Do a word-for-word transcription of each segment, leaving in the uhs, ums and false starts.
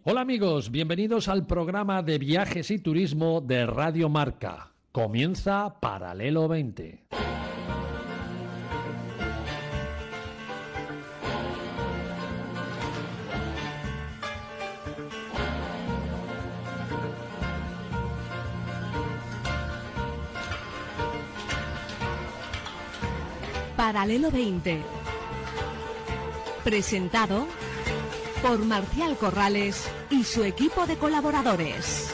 Hola amigos, bienvenidos al programa de viajes y turismo de Radio Marca. Comienza Paralelo veinte. Paralelo veinte. Presentado por Marcial Corrales y su equipo de colaboradores.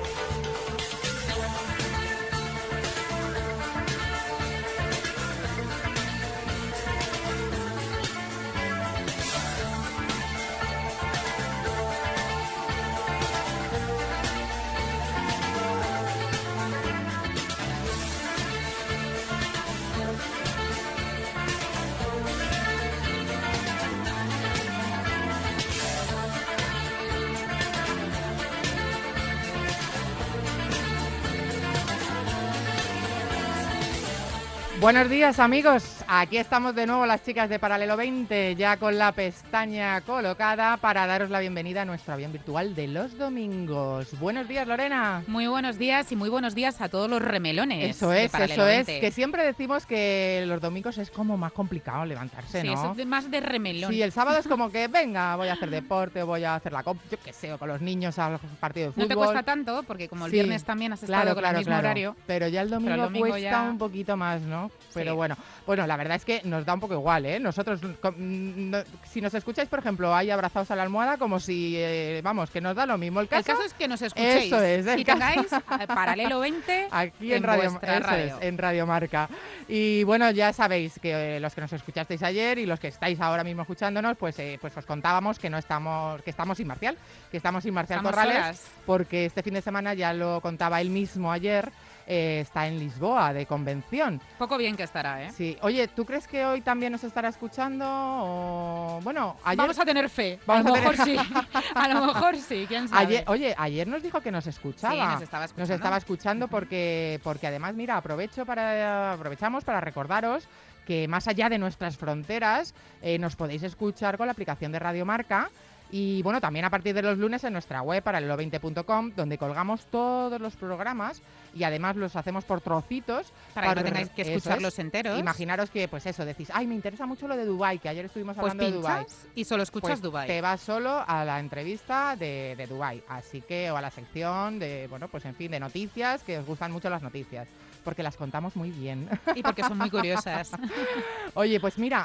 Buenos días amigos, aquí estamos de nuevo las chicas de Paralelo veinte, ya con la pestaña colocada para daros la bienvenida a nuestro avión virtual de los domingos. Buenos días, Lorena. Muy buenos días y muy buenos días a todos los remelones. Eso es, eso es, veinte. que siempre decimos que los domingos es como más complicado levantarse, sí, ¿no? Sí, es de, más de remelón. Sí, el sábado es como que, venga, voy a hacer deporte, voy a hacer la comp, yo qué sé, o con los niños al partido de fútbol. No te cuesta tanto, porque como el sí, viernes también has estado claro, con claro, el mismo claro. horario. Pero ya el domingo, el domingo cuesta ya... un poquito más, ¿no? Pero sí. bueno, bueno, la verdad es que nos da un poco igual, ¿eh? Nosotros, no, si nos escucháis, por ejemplo, ahí abrazados a la almohada, como si, eh, vamos, que nos da lo mismo. El caso, el caso es que nos escuchéis eso es, el y caso... tengáis Paralelo veinte aquí en, en Radio, vuestra eso radio. Es, en Radio Marca. Y bueno, ya sabéis que eh, los que nos escuchasteis ayer y los que estáis ahora mismo escuchándonos, pues, eh, pues os contábamos que no estamos, que estamos sin Marcial, que estamos sin Marcial Estamos Corrales, solas. Porque este fin de semana, ya lo contaba él mismo ayer, Eh, está en Lisboa de convención. Poco bien que estará, ¿eh? Sí. Oye, ¿tú crees que hoy también nos estará escuchando? O... Bueno, ayer... Vamos a tener fe. Vamos a lo a mejor tener... sí. A lo mejor sí, quién sabe. Ayer, oye, ayer nos dijo que nos escuchaba. Sí, nos estaba escuchando. Nos estaba escuchando porque, porque además, mira, aprovecho para, aprovechamos para recordaros que más allá de nuestras fronteras eh, nos podéis escuchar con la aplicación de Radio Marca. Y bueno, también a partir de los lunes en nuestra web, paralelo veinte punto com, donde colgamos todos los programas y además los hacemos por trocitos. Para, para que no tengáis que escucharlos enteros. Imaginaros que, pues eso, decís, ay, me interesa mucho lo de Dubái, que ayer estuvimos pues hablando de Dubái. Y solo escuchas pues Dubái. Te vas solo a la entrevista de, de Dubái, así que, o a la sección de, bueno, pues en fin, de noticias, que os gustan mucho las noticias, porque las contamos muy bien. Y porque son muy curiosas. Oye, pues mira,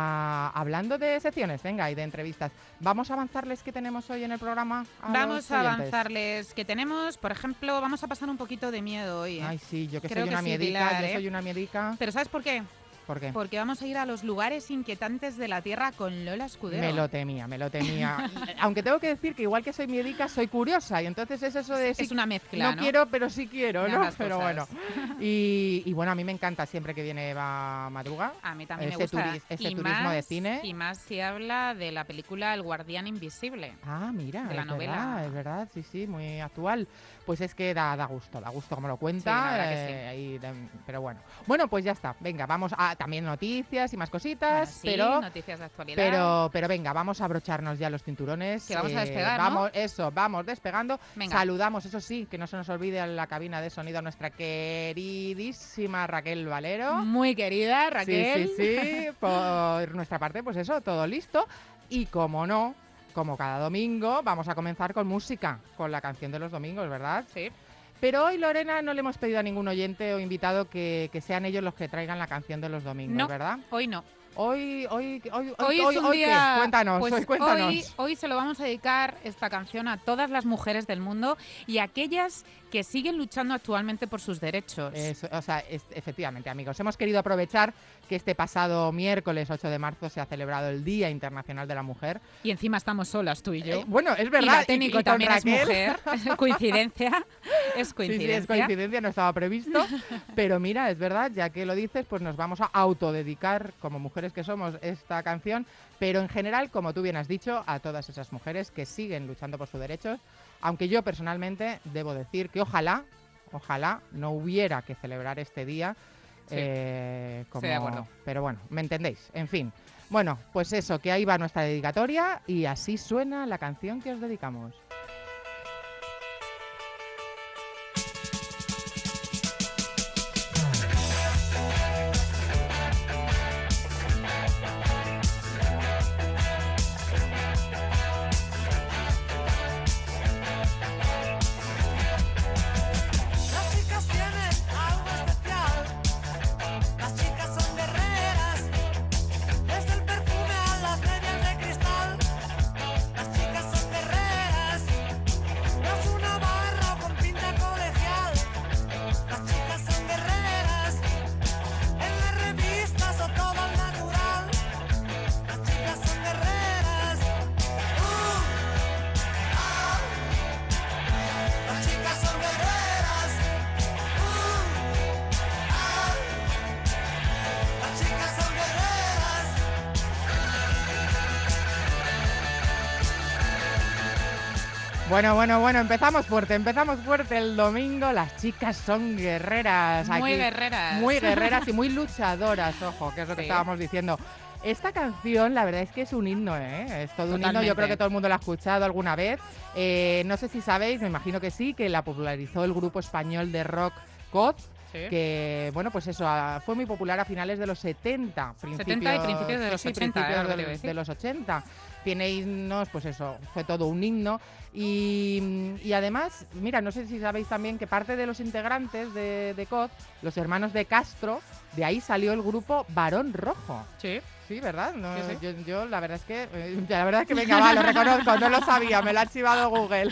a, hablando de secciones, venga, y de entrevistas, vamos a avanzarles qué tenemos hoy en el programa. A vamos a avanzarles que tenemos, por ejemplo, vamos a pasar un poquito de miedo hoy, ¿eh? Ay, sí, yo que Creo soy que una sí, miedica, Pilar, yo ¿eh? soy una miedica. Pero ¿sabes por qué? ¿Por qué? Porque vamos a ir a los lugares inquietantes de la Tierra con Lola Escudero. Me lo temía, me lo temía. Aunque tengo que decir que igual que soy miedica, soy curiosa. Y entonces es eso de... Es sí, una mezcla, no ¿no? quiero, pero sí quiero, ¿no? Pero cosas. bueno. Y, y bueno, a mí me encanta siempre que viene Eva Madruga. A mí también ese me gusta. Turis, ese y turismo más, de cine. Y más si habla de la película El Guardián Invisible. Ah, mira, de la es novela. Verdad, es verdad, sí, sí, muy actual. Pues es que da, da gusto, da gusto como lo cuenta. Sí, la verdad que eh, y de, pero bueno. Bueno, pues ya está. Venga, vamos a también noticias y más cositas. Bueno, sí, pero, noticias de actualidad. pero, pero venga, vamos a abrocharnos ya los cinturones. Que vamos eh, a despegar, ¿no? Vamos, eso, vamos despegando. Venga. Saludamos, eso sí, que no se nos olvide en la cabina de sonido a nuestra queridísima Raquel Valero. Muy querida, Raquel. Sí, sí, sí. Por nuestra parte, pues eso, todo listo. Y como no, como cada domingo, vamos a comenzar con música, con la canción de los domingos, ¿verdad? Sí. Pero hoy, Lorena, no le hemos pedido a ningún oyente o invitado que, que sean ellos los que traigan la canción de los domingos, No, ¿verdad? hoy no. Hoy, hoy, hoy, Hoy, hoy, es un hoy, día... ¿qué? Cuéntanos, pues hoy, cuéntanos. Hoy, hoy se lo vamos a dedicar esta canción a todas las mujeres del mundo y a aquellas que siguen luchando actualmente por sus derechos. Eso, o sea, es, efectivamente, amigos, hemos querido aprovechar que este pasado miércoles ocho de marzo se ha celebrado el Día Internacional de la Mujer. Y encima estamos solas, tú y yo. Eh, bueno, es Y verdad. la técnico y, y también es Raquel. mujer. Coincidencia. Es coincidencia. Sí, sí, es coincidencia, no estaba previsto. Pero mira, es verdad, ya que lo dices, pues nos vamos a autodedicar, como mujeres que somos, esta canción. Pero en general, como tú bien has dicho, a todas esas mujeres que siguen luchando por sus derechos. Aunque yo personalmente debo decir que ojalá, ojalá no hubiera que celebrar este día. Sí, eh, como... estoy de acuerdo. Pero bueno, me entendéis. En fin. Bueno, pues eso, que ahí va nuestra dedicatoria y así suena la canción que os dedicamos. Bueno, bueno, bueno, empezamos fuerte, empezamos fuerte el domingo. Las chicas son guerreras. Muy aquí. guerreras. Muy guerreras y muy luchadoras, ojo, que es lo que Sí. estábamos diciendo. Esta canción, la verdad es que es un himno, ¿eh? Es todo un himno, Totalmente. yo creo que todo el mundo la ha escuchado alguna vez. Eh, no sé si sabéis, me imagino que sí, que la popularizó el grupo español de rock C O D, Sí. que, bueno, pues eso, a- fue muy popular a finales de los setenta. setenta y principios de los sí, sí, ochenta, principios era lo que de, te iba a decir. de los ochenta. Tiene himnos, pues eso, fue todo un himno. Y, y además, mira, no sé si sabéis también que parte de los integrantes de, de C O D, los hermanos de Castro, de ahí salió el grupo Barón Rojo. Sí. Sí, ¿verdad? No, Sí, sí. Yo, yo la verdad es que, eh, la verdad es que venga, va, lo reconozco, no lo sabía, me lo ha chivado Google.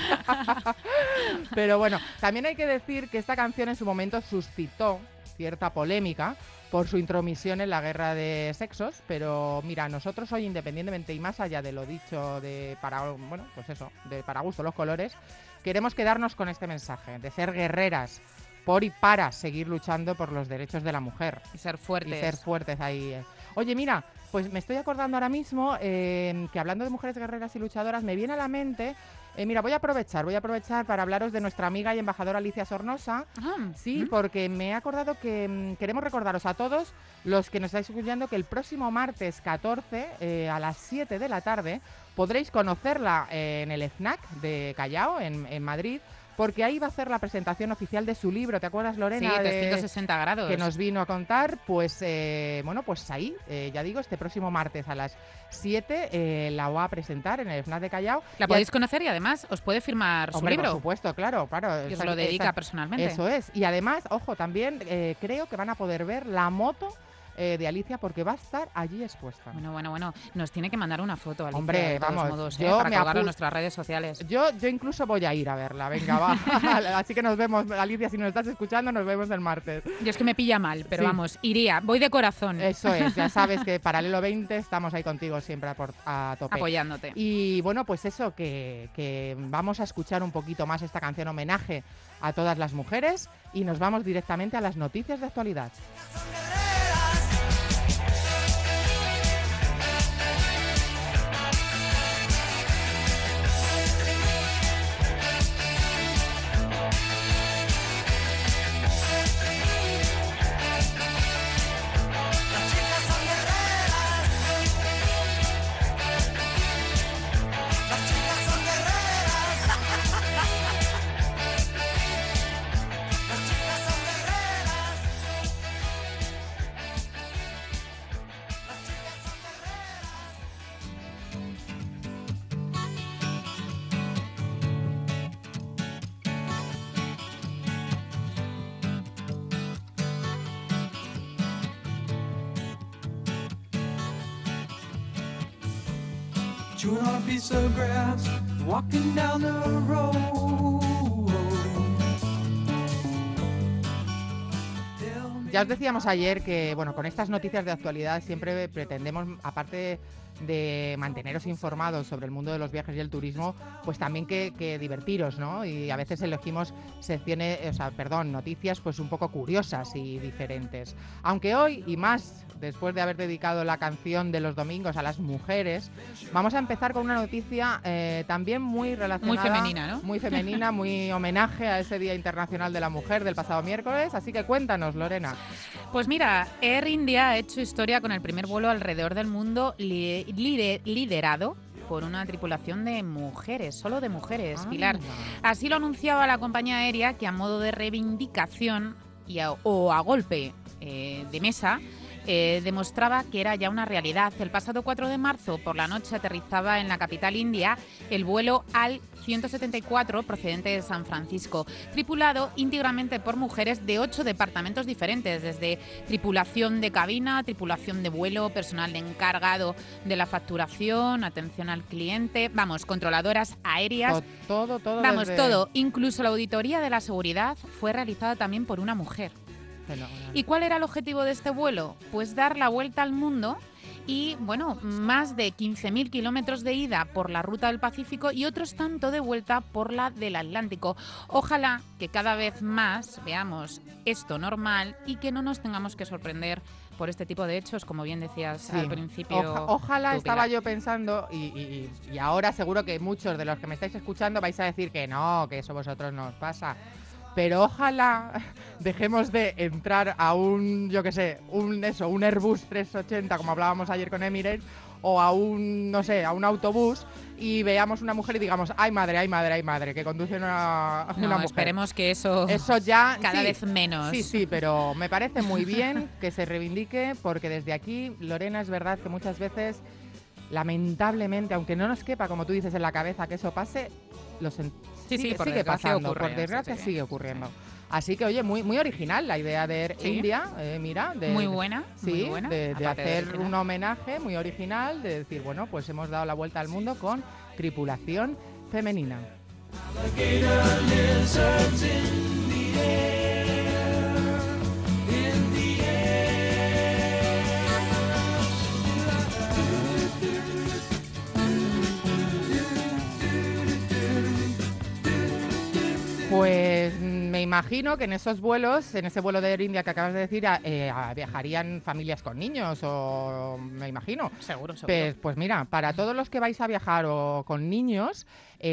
Pero bueno, también hay que decir que esta canción en su momento suscitó cierta polémica por su intromisión en la guerra de sexos, pero mira, nosotros hoy, independientemente y más allá de lo dicho de para, bueno, pues eso, de para gusto los colores, queremos quedarnos con este mensaje de ser guerreras por y para seguir luchando por los derechos de la mujer. Y ser fuertes. Y ser fuertes ahí. Oye, mira, pues me estoy acordando ahora mismo eh, que hablando de mujeres guerreras y luchadoras, me viene a la mente, eh, mira, voy a aprovechar, voy a aprovechar para hablaros de nuestra amiga y embajadora Alicia Sornosa. Ah, Sí, ¿mm? porque me he acordado que mm, queremos recordaros a todos los que nos estáis escuchando que el próximo martes catorce eh, a las siete de la tarde podréis conocerla eh, en el FNAC de Callao, en, en Madrid, porque ahí va a hacer la presentación oficial de su libro. ¿Te acuerdas, Sí, Lorena? de- trescientos sesenta grados. que nos vino a contar, pues eh, bueno, pues ahí, eh, ya digo, este próximo martes a las siete eh, la va a presentar en el FNAC de Callao. La Y podéis conocer y además os puede firmar su Hombre, libro. por supuesto, claro, claro. Y os esa- lo dedica esa- personalmente. Eso es. Y además, ojo, también eh, creo que van a poder ver la moto eh, de Alicia porque va a estar allí expuesta. Bueno, bueno, bueno. Nos tiene que mandar una foto, Alicia, Hombre, de todos vamos, modos, ¿eh? yo para me colgarlo en apu- nuestras redes sociales. Yo, yo incluso voy a ir a verla, venga, va. Así que nos vemos, Alicia, si nos estás escuchando, nos vemos el martes. Yo es que me pilla mal, pero Sí. vamos, iría. Voy de corazón Eso es, ya sabes que Paralelo veinte estamos ahí contigo siempre a, por- a tope. apoyándote. Y bueno, pues eso, que, que vamos a escuchar un poquito más esta canción homenaje a todas las mujeres y nos vamos directamente a las noticias de actualidad. Chewing on a piece of grass, walking down the road. Ya os decíamos ayer que, bueno, con estas noticias de actualidad siempre pretendemos, aparte de manteneros informados sobre el mundo de los viajes y el turismo, pues también que, que divertiros, ¿no? Y a veces elegimos secciones, o sea, perdón, noticias pues un poco curiosas y diferentes. Aunque hoy, y más después de haber dedicado la canción de los domingos a las mujeres, vamos a empezar con una noticia eh, también muy relacionada. Muy femenina, ¿no? Muy femenina, muy homenaje a ese Día Internacional de la Mujer del pasado miércoles. Así que cuéntanos, Lorena. Pues mira, Air India ha hecho historia con el primer vuelo alrededor del mundo li- lider- liderado por una tripulación de mujeres, solo de mujeres, Pilar. Anda. Así lo anunciaba la compañía aérea, que a modo de reivindicación y a- o a golpe eh, de mesa eh, demostraba que era ya una realidad. El pasado cuatro de marzo por la noche aterrizaba en la capital india el vuelo AL ciento setenta y cuatro procedente de San Francisco, tripulado íntegramente por mujeres de ocho departamentos diferentes, desde tripulación de cabina, tripulación de vuelo, personal de encargado de la facturación, atención al cliente, vamos, controladoras aéreas. To- Todo, todo. Vamos, desde- todo. Incluso la auditoría de la seguridad fue realizada también por una mujer. Fenomenal. ¿Y cuál era el objetivo de este vuelo? Pues dar la vuelta al mundo y, bueno, más de quince mil kilómetros de ida por la ruta del Pacífico y otros tanto de vuelta por la del Atlántico. Ojalá que cada vez más veamos esto normal y que no nos tengamos que sorprender por este tipo de hechos, como bien decías Sí. al principio. Oja- ojalá, tú, estaba Pilar. yo pensando, y, y- y ahora seguro que muchos de los que me estáis escuchando vais a decir que no, que eso vosotros no os pasa. Pero ojalá dejemos de entrar a un, yo qué sé, un eso, un Airbus trescientos ochenta, como hablábamos ayer con Emirates, o a un, no sé, a un autobús y veamos una mujer y digamos, ay madre, ay madre, ay madre, que conduce una, No, una mujer. esperemos que eso, Eso ya cada sí, vez menos. Sí, sí, pero me parece muy bien que se reivindique porque desde aquí, Lorena, es verdad que muchas veces, lamentablemente, aunque no nos quepa, como tú dices, en la cabeza que eso pase, lo sen- Sí, sí, sigue, por sigue desgracia pasando, ocurre, por desgracia sí, sí. sigue ocurriendo. Así que, oye, muy, muy original la idea de Air Sí. India, eh, mira. De, Muy buena, Sí, muy buena, de, de aparte de hacer original. un homenaje muy original, de decir, bueno, pues hemos dado la vuelta al mundo con tripulación femenina. Alligator lizards in the air, in the Pues mm, me imagino que en esos vuelos, en ese vuelo de Air India que acabas de decir, a- eh, a- viajarían familias con niños, o me imagino. Seguro, seguro. Pues, pues mira, para todos los que vais a viajar o con niños,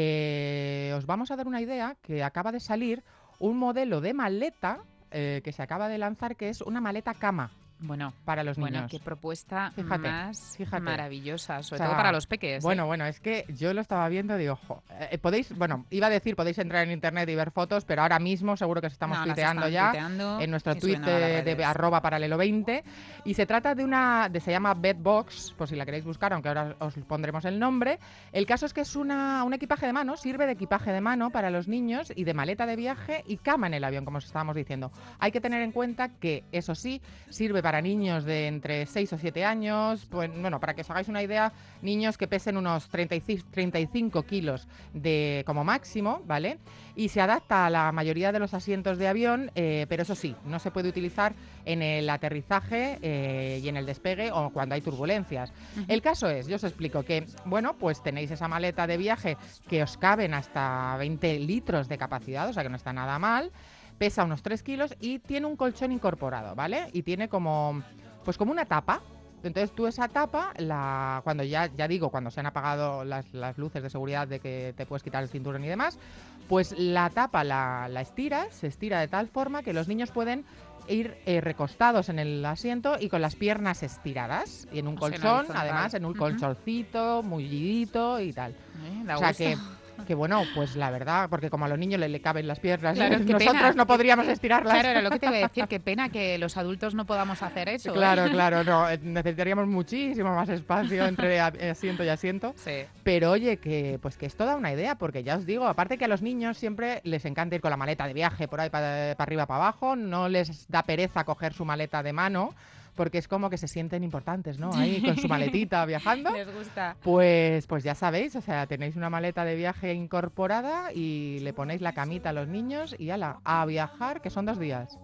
eh, os vamos a dar una idea que acaba de salir un modelo de maleta eh, que se acaba de lanzar, que es una maleta cama Bueno, para los bueno, niños. qué propuesta Fíjate, más fíjate. maravillosa, sobre O sea, todo para los peques. ¿eh? Bueno, bueno, es que yo lo estaba viendo y digo, ojo, eh, podéis, bueno, iba a decir, podéis entrar en internet y ver fotos, pero ahora mismo seguro que os estamos No, las tuiteando están ya tuiteando en nuestro y tweet subiendo a las de, de redes. arroba paralelo veinte, y se trata de una, de, se llama Bedbox, por si la queréis buscar, aunque ahora os pondremos el nombre. El caso es que es una, un equipaje de mano, sirve de equipaje de mano para los niños y de maleta de viaje y cama en el avión, como os estábamos diciendo. Hay que tener en cuenta que, eso sí, sirve para niños de entre seis o siete años, pues, bueno, para que os hagáis una idea, niños que pesen unos treinta y cinco, treinta y cinco kilos de, como máximo, ¿vale? Y se adapta a la mayoría de los asientos de avión, eh, pero eso sí, no se puede utilizar en el aterrizaje eh, y en el despegue o cuando hay turbulencias. Ujú. El caso es, yo os explico que, bueno, pues tenéis esa maleta de viaje que os caben hasta veinte litros de capacidad, o sea que no está nada mal, pesa unos tres kilos y tiene un colchón incorporado, ¿vale? Y tiene como, pues como una tapa. Entonces tú esa tapa, la, cuando ya, ya digo, cuando se han apagado las, las luces de seguridad de que te puedes quitar el cinturón y demás, pues la tapa la, la estiras, se estira de tal forma que los niños pueden ir eh, recostados en el asiento y con las piernas estiradas. Y en un O sea, en el colchón, frontal. además, en un Ujú. colchoncito, mullidito y tal. Eh, da O sea gusto. que, que bueno, pues la verdad, porque como a los niños le, le caben las piernas, Claro, qué nosotros pena. no podríamos estirarlas. Claro, era lo que te iba a decir, qué pena que los adultos no podamos hacer eso. ¿eh? Claro, claro, no, eh, necesitaríamos muchísimo más espacio entre a- asiento y asiento. Sí. Pero oye, que pues que es toda una idea, porque ya os digo, aparte que a los niños siempre les encanta ir con la maleta de viaje por ahí para arriba, para abajo, no les da pereza coger su maleta de mano, porque es como que se sienten importantes, ¿no? Ahí con su maletita viajando. Les gusta. Pues, pues ya sabéis, o sea, tenéis una maleta de viaje incorporada y le ponéis la camita a los niños y ala, a viajar, que son dos días.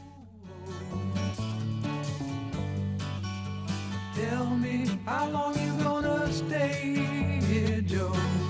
Tell me how long you gonna stay here, Joe.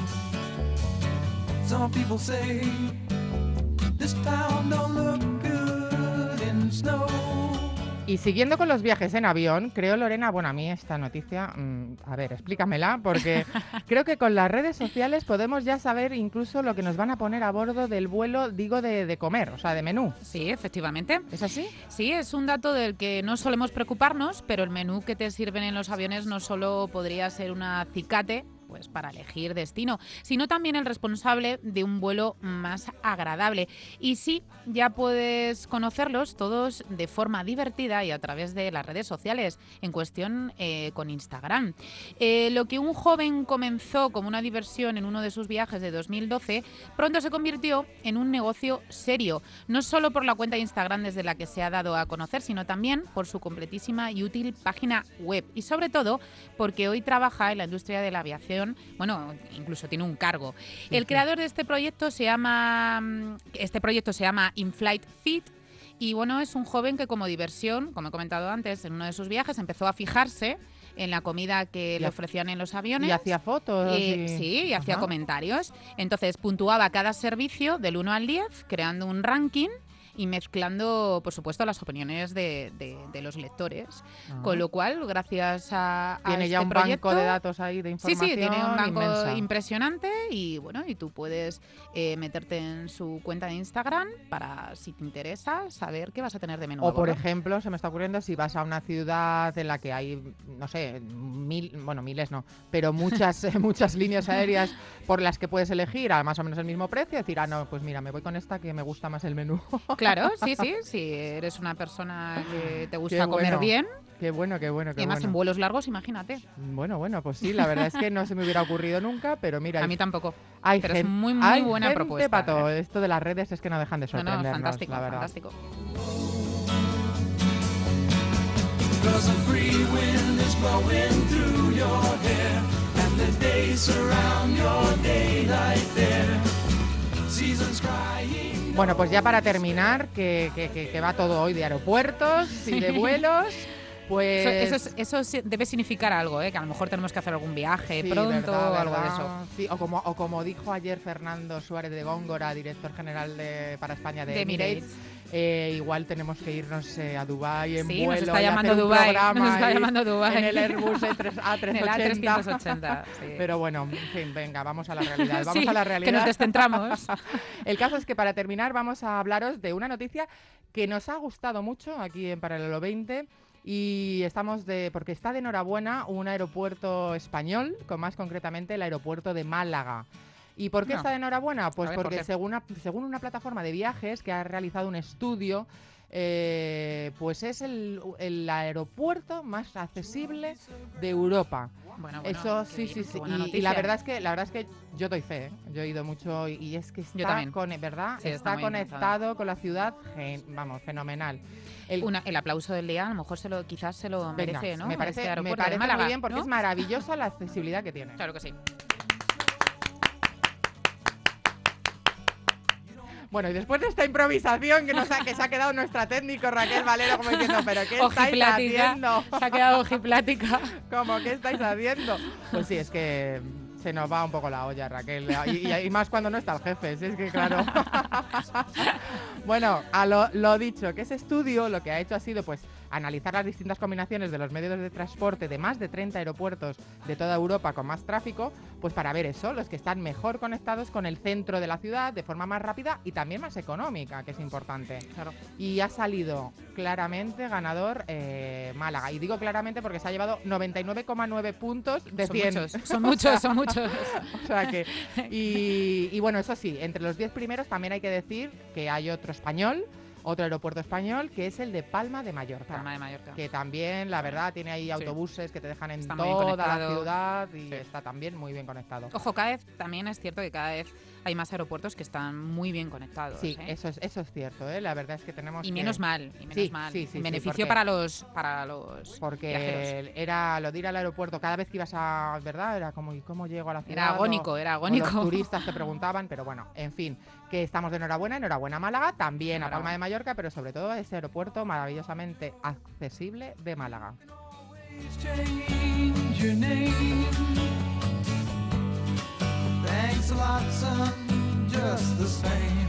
Some people say this town don't look good in snow. Y siguiendo con los viajes en avión, creo, Lorena, bueno, a mí esta noticia, mmm, a ver, explícamela, porque creo que con las redes sociales podemos ya saber incluso lo que nos van a poner a bordo del vuelo, digo, de, de comer, o sea, de menú. Sí, efectivamente. ¿Es así? Sí, es un dato del que no solemos preocuparnos, pero el menú que te sirven en los aviones no solo podría ser un acicate pues para elegir destino, sino también el responsable de un vuelo más agradable. Y sí, ya puedes conocerlos todos de forma divertida y a través de las redes sociales, en cuestión eh, con Instagram. Eh, lo que un joven comenzó como una diversión en uno de sus viajes de dos mil doce, pronto se convirtió en un negocio serio, no solo por la cuenta de Instagram desde la que se ha dado a conocer, sino también por su completísima y útil página web, y sobre todo porque hoy trabaja en la industria de la aviación. Bueno, incluso tiene un cargo. El creador de este proyecto se llama este proyecto se llama InFlight Fit. Y bueno, es un joven que como diversión, como he comentado antes, en uno de sus viajes empezó a fijarse en la comida que Y le ha- ofrecían en los aviones. Y hacía fotos. Eh, y- sí, y hacía Ajá. comentarios. Entonces puntuaba cada servicio del uno al diez, creando un ranking y mezclando, por supuesto, las opiniones de, de- de los lectores. Ah. Con lo cual, gracias a, a Tiene este ya un proyecto, banco de datos ahí de Sí, información sí, tiene un banco inmensa. impresionante y bueno, y tú puedes eh, meterte en su cuenta de Instagram para, si te interesa, saber qué vas a tener de menú. a O, por bordo. ejemplo, se me está ocurriendo, si vas a una ciudad en la que hay, no sé, mil, bueno, miles no, pero muchas, muchas líneas aéreas por las que puedes elegir a más o menos el mismo precio, decir, ah, no, pues mira, me voy con esta que me gusta más el menú. Claro, sí, sí, si eres una persona que te gusta Qué comer bueno, bien, Qué bueno, qué bueno, y qué además en bueno. vuelos largos, imagínate. Bueno, bueno, pues sí, la verdad es que no se me hubiera ocurrido nunca, pero mira, A mí tampoco. hay pero es gen- muy, muy hay buena gente propuesta, pa' todo. ¿eh? Esto de las redes es que no dejan de No, sorprendernos, no, fantástico, la verdad. fantástico. Cause a free wind is blowing through your hair, and the days surround your daylight there. Seasons crying. Bueno, pues ya para terminar, que, que, que, que va todo hoy de aeropuertos y de vuelos, pues... Eso, eso, es- eso sí debe significar algo, ¿eh? Que a lo mejor tenemos que hacer algún viaje Sí, pronto verdad, o algo de verdad. eso. Sí, o como, o como dijo ayer Fernando Suárez de Góngora, director general de, para España de, De Emirates, Emirates. eh, igual tenemos que irnos eh, a Dubái en Sí, nos vuelo está y llamando hacer un Dubái, programa nos está ahí llamando Dubái. en el Airbus A En el A trescientos trescientos ochenta. ochenta, sí. Pero bueno, en fin, venga, vamos a la realidad. Vamos Sí, a la que realidad. nos descentramos. El caso es que para terminar vamos a hablaros de una noticia que nos ha gustado mucho aquí en Paralelo veinte y estamos de porque está de enhorabuena un aeropuerto español, con más concretamente el aeropuerto de Málaga. ¿Y por qué No. está de enhorabuena? Pues A ver, ¿por porque qué? según una, según una plataforma de viajes que ha realizado un estudio, eh, pues es el, el aeropuerto más accesible de Europa. Bueno, bueno, Eso qué sí, bien, sí, qué sí. buena Y, y noticia. la verdad es que la verdad es que yo doy fe, ¿eh? Yo he ido mucho y, y es que está también. con, ¿verdad? Sí, está está muy conectado conectado. con la ciudad, gen- vamos, fenomenal. El- Una- el aplauso del día, a lo mejor se lo, quizás se lo venga, merece, ¿no? me parece, Este me aeropuerto de parece Málaga, muy bien porque ¿no? es maravillosa la accesibilidad que tiene. Claro que sí. Bueno, y después de esta improvisación que nos ha, que se ha quedado nuestra técnico Raquel Valero como diciendo, pero ¿qué estáis Ojiplática. haciendo? Se ha quedado ojiplática. ¿Cómo? ¿Qué estáis haciendo? Pues sí, es que se nos va un poco la olla, Raquel. Y, y- y más cuando no está el jefe, si es que claro. Bueno, a lo, lo dicho, que ese estudio lo que ha hecho ha sido pues analizar las distintas combinaciones de los medios de transporte de más de treinta aeropuertos de toda Europa con más tráfico, pues para ver eso, los que están mejor conectados con el centro de la ciudad de forma más rápida y también más económica, que es importante. Claro. Y ha salido claramente ganador eh, Málaga. Y digo claramente porque se ha llevado noventa y nueve coma nueve puntos de Son cien. muchos, son muchos, son muchos. O sea que, y, y bueno, eso sí, entre los diez primeros también hay que decir que hay otro español, otro aeropuerto español, que es el de Palma de Mallorca. Palma de Mallorca. Que también, la verdad, tiene ahí autobuses que te dejan en Está muy bien toda la conectado. ciudad y Sí. está también muy bien conectado. Ojo, cada vez también es cierto que cada vez hay más aeropuertos que están muy bien conectados. Sí, ¿eh? eso es, eso es cierto, ¿eh? La verdad es que tenemos Y que- menos mal, y menos Sí, mal. sí, sí, sí, En beneficio porque- para los para los viajeros. Porque era lo de ir al aeropuerto cada vez que ibas a, ¿verdad? Era como, ¿y cómo llego a la ciudad? Era agónico, O- era o los agónico. turistas te preguntaban, pero bueno, en fin, que estamos de enhorabuena, enhorabuena a Málaga, también a Palma de Mallorca, pero sobre todo a ese aeropuerto maravillosamente accesible de Málaga. Change your name. Thanks a lot, son, just the same.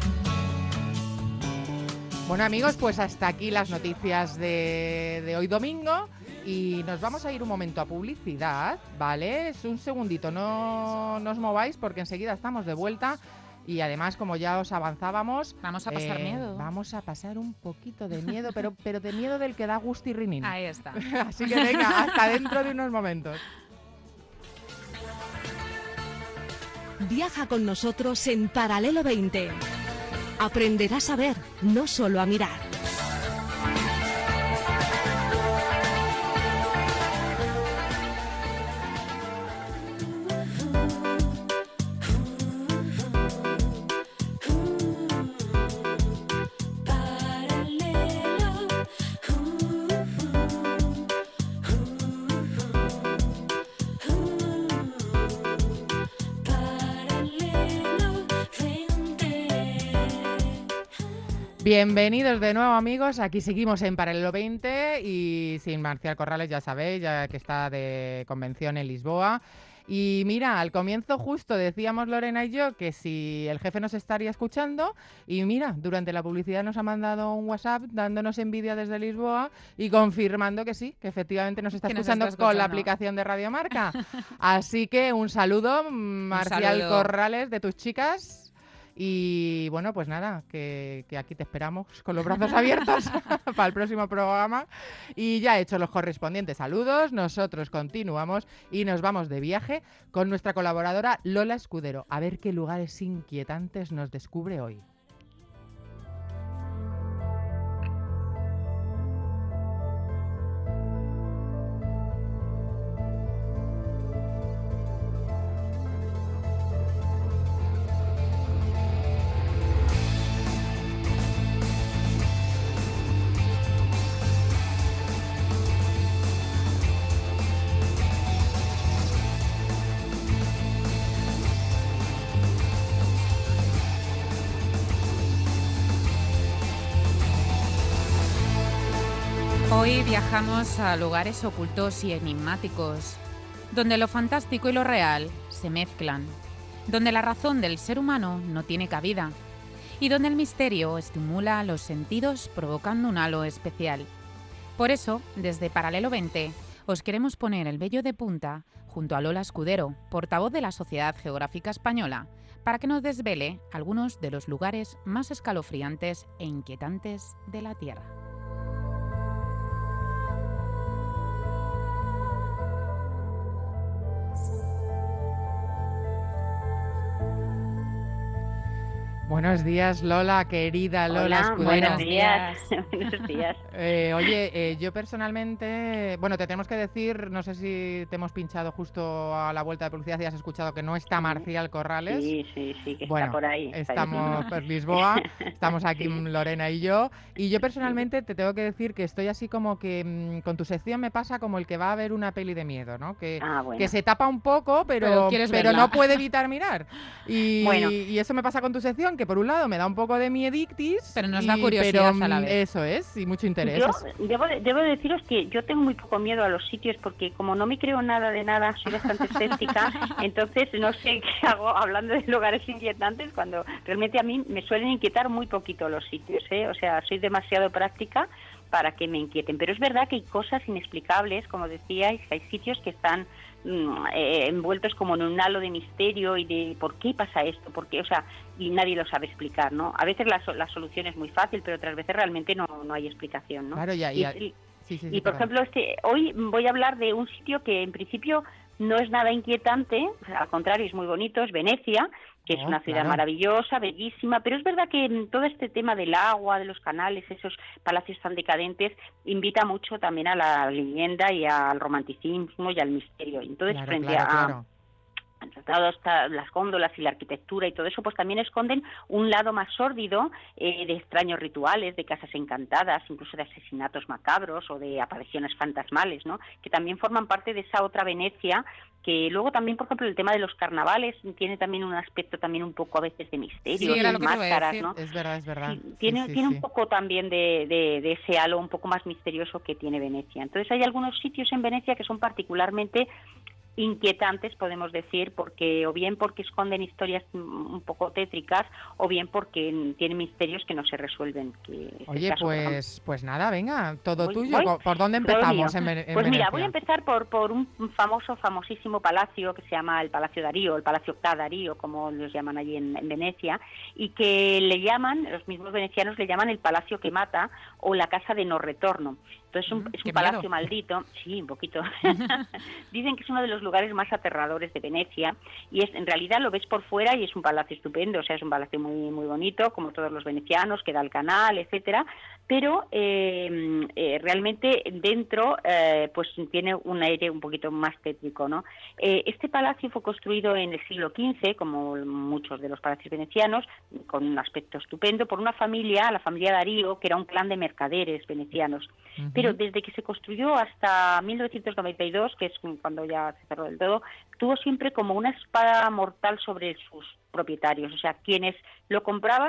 Bueno amigos, pues hasta aquí las noticias de, de hoy domingo y nos vamos a ir un momento a publicidad, ¿vale? Es un segundito, no, no os mováis porque enseguida estamos de vuelta y además como ya os avanzábamos... Vamos a pasar eh, miedo. Vamos a pasar un poquito de miedo, pero, pero de miedo del que da gusto y rinín. Ahí está. Así que venga, hasta dentro de unos momentos. Viaja con nosotros en Paralelo veinte. Aprenderás a ver, no solo a mirar. Bienvenidos de nuevo, amigos. Aquí seguimos en Paralelo veinte y sin Marcial Corrales, ya sabéis, ya que está de convención en Lisboa. Y mira, al comienzo justo decíamos Lorena y yo que si el jefe nos estaría escuchando, y mira, durante la publicidad nos ha mandado un WhatsApp dándonos envidia desde Lisboa y confirmando que sí, que efectivamente nos está, escuchando, nos está escuchando con la aplicación de Radio Marca. Así que un saludo, Marcial un saludo. Corrales, de tus chicas. Y bueno, pues nada, que, que aquí te esperamos con los brazos abiertos para el próximo programa. Y ya he hecho los correspondientes saludos, nosotros continuamos y nos vamos de viaje con nuestra colaboradora Lola Escudero. A ver qué lugares inquietantes nos descubre hoy. Hoy viajamos a lugares ocultos y enigmáticos, donde lo fantástico y lo real se mezclan, donde la razón del ser humano no tiene cabida y donde el misterio estimula los sentidos provocando un halo especial. Por eso, desde Paralelo veinte, os queremos poner el vello de punta junto a Lola Escudero, portavoz de la Sociedad Geográfica Española, para que nos desvele algunos de los lugares más escalofriantes e inquietantes de la Tierra. Buenos días, Lola, querida Lola Hola, Escudero. Buenos días. Buenos días. Eh, oye, eh, yo personalmente, bueno, te tenemos que decir, no sé si te hemos pinchado justo a la vuelta de publicidad y has escuchado que no está Marcial Corrales. Sí, sí, sí, que bueno, está por ahí. Está estamos ahí. por Lisboa, estamos aquí Sí. Lorena y yo. Y yo personalmente te tengo que decir que estoy así como que mmm, con tu sección me pasa como el que va a ver una peli de miedo, ¿no? Que, Ah, bueno. que se tapa un poco, pero, Pero quieres pero verla. no puede evitar mirar. Y, Bueno. y eso me pasa con tu sección, que por un lado me da un poco de miedictis. Pero nos y- da curiosidad pero, a la mm, vez. Eso es, y mucho interés. Yo debo, de- debo deciros que yo tengo muy poco miedo a los sitios porque como no me creo nada de nada, soy bastante escéptica, entonces no sé qué hago hablando de lugares inquietantes cuando realmente a mí me suelen inquietar muy poquito los sitios, ¿eh? O sea, soy demasiado práctica para que me inquieten. Pero es verdad que hay cosas inexplicables, como decíais, hay sitios que están mm, eh, envueltos como en un halo de misterio y de por qué pasa esto, por qué, o sea, y nadie lo sabe explicar, ¿no? A veces la, so- la solución es muy fácil, pero otras veces realmente no, no hay explicación, ¿no? Claro, ya, Y- ya. y- Sí, sí, sí, y por perdón. ejemplo, este, hoy voy a hablar de un sitio que en principio no es nada inquietante, o sea, al contrario, es muy bonito, es Venecia, que es Oh, una ciudad claro. maravillosa, bellísima, pero es verdad que mm, todo este tema del agua, de los canales, esos palacios tan decadentes, invita mucho también a la leyenda y al romanticismo y al misterio. Entonces, Claro, frente claro, a... claro. todas las góndolas y la arquitectura y todo eso, pues también esconden un lado más sórdido eh, de extraños rituales, de casas encantadas, incluso de asesinatos macabros o de apariciones fantasmales, ¿no? Que también forman parte de esa otra Venecia, que luego también, por ejemplo, el tema de los carnavales tiene también un aspecto también un poco a veces de misterio, Sí, era de lo que te iba a máscaras, decir. ¿no? Es verdad, es verdad. Sí, Sí, tiene sí, tiene sí. un poco también de, de, de ese halo un poco más misterioso que tiene Venecia. Entonces hay algunos sitios en Venecia que son particularmente inquietantes, podemos decir, porque o bien porque esconden historias mm, un poco tétricas o bien porque mm, tienen misterios que no se resuelven. Que es el Oye, caso, por ejemplo. pues, pues nada, venga, todo Voy- tuyo. voy. ¿Por- ¿Por dónde Todo empezamos mío. en, Vene- en Pues mira, Venecia? voy a empezar por, por un famoso, famosísimo palacio que se llama el Palacio Darío, el Palacio K. Darío, como los llaman allí en, en Venecia, y que le llaman, los mismos venecianos le llaman el Palacio que Mata o la Casa de No Retorno. Entonces un- Mm, es qué un palacio miedo. maldito, sí, un poquito. Dicen que es uno de los lugares más aterradores de Venecia y es en realidad lo ves por fuera y es un palacio estupendo, o sea, es un palacio muy muy bonito, como todos los venecianos, que da al canal, etcétera, pero eh, eh, realmente dentro eh, pues tiene un aire un poquito más tétrico, ¿no? Eh, este palacio fue construido en el siglo quince, como muchos de los palacios venecianos, con un aspecto estupendo, por una familia, la familia Darío, que era un clan de mercaderes venecianos. Ujú. Pero desde que se construyó hasta mil novecientos noventa y dos, que es cuando ya se cerró del todo, tuvo siempre como una espada mortal sobre sus propietarios. O sea, quienes lo compraban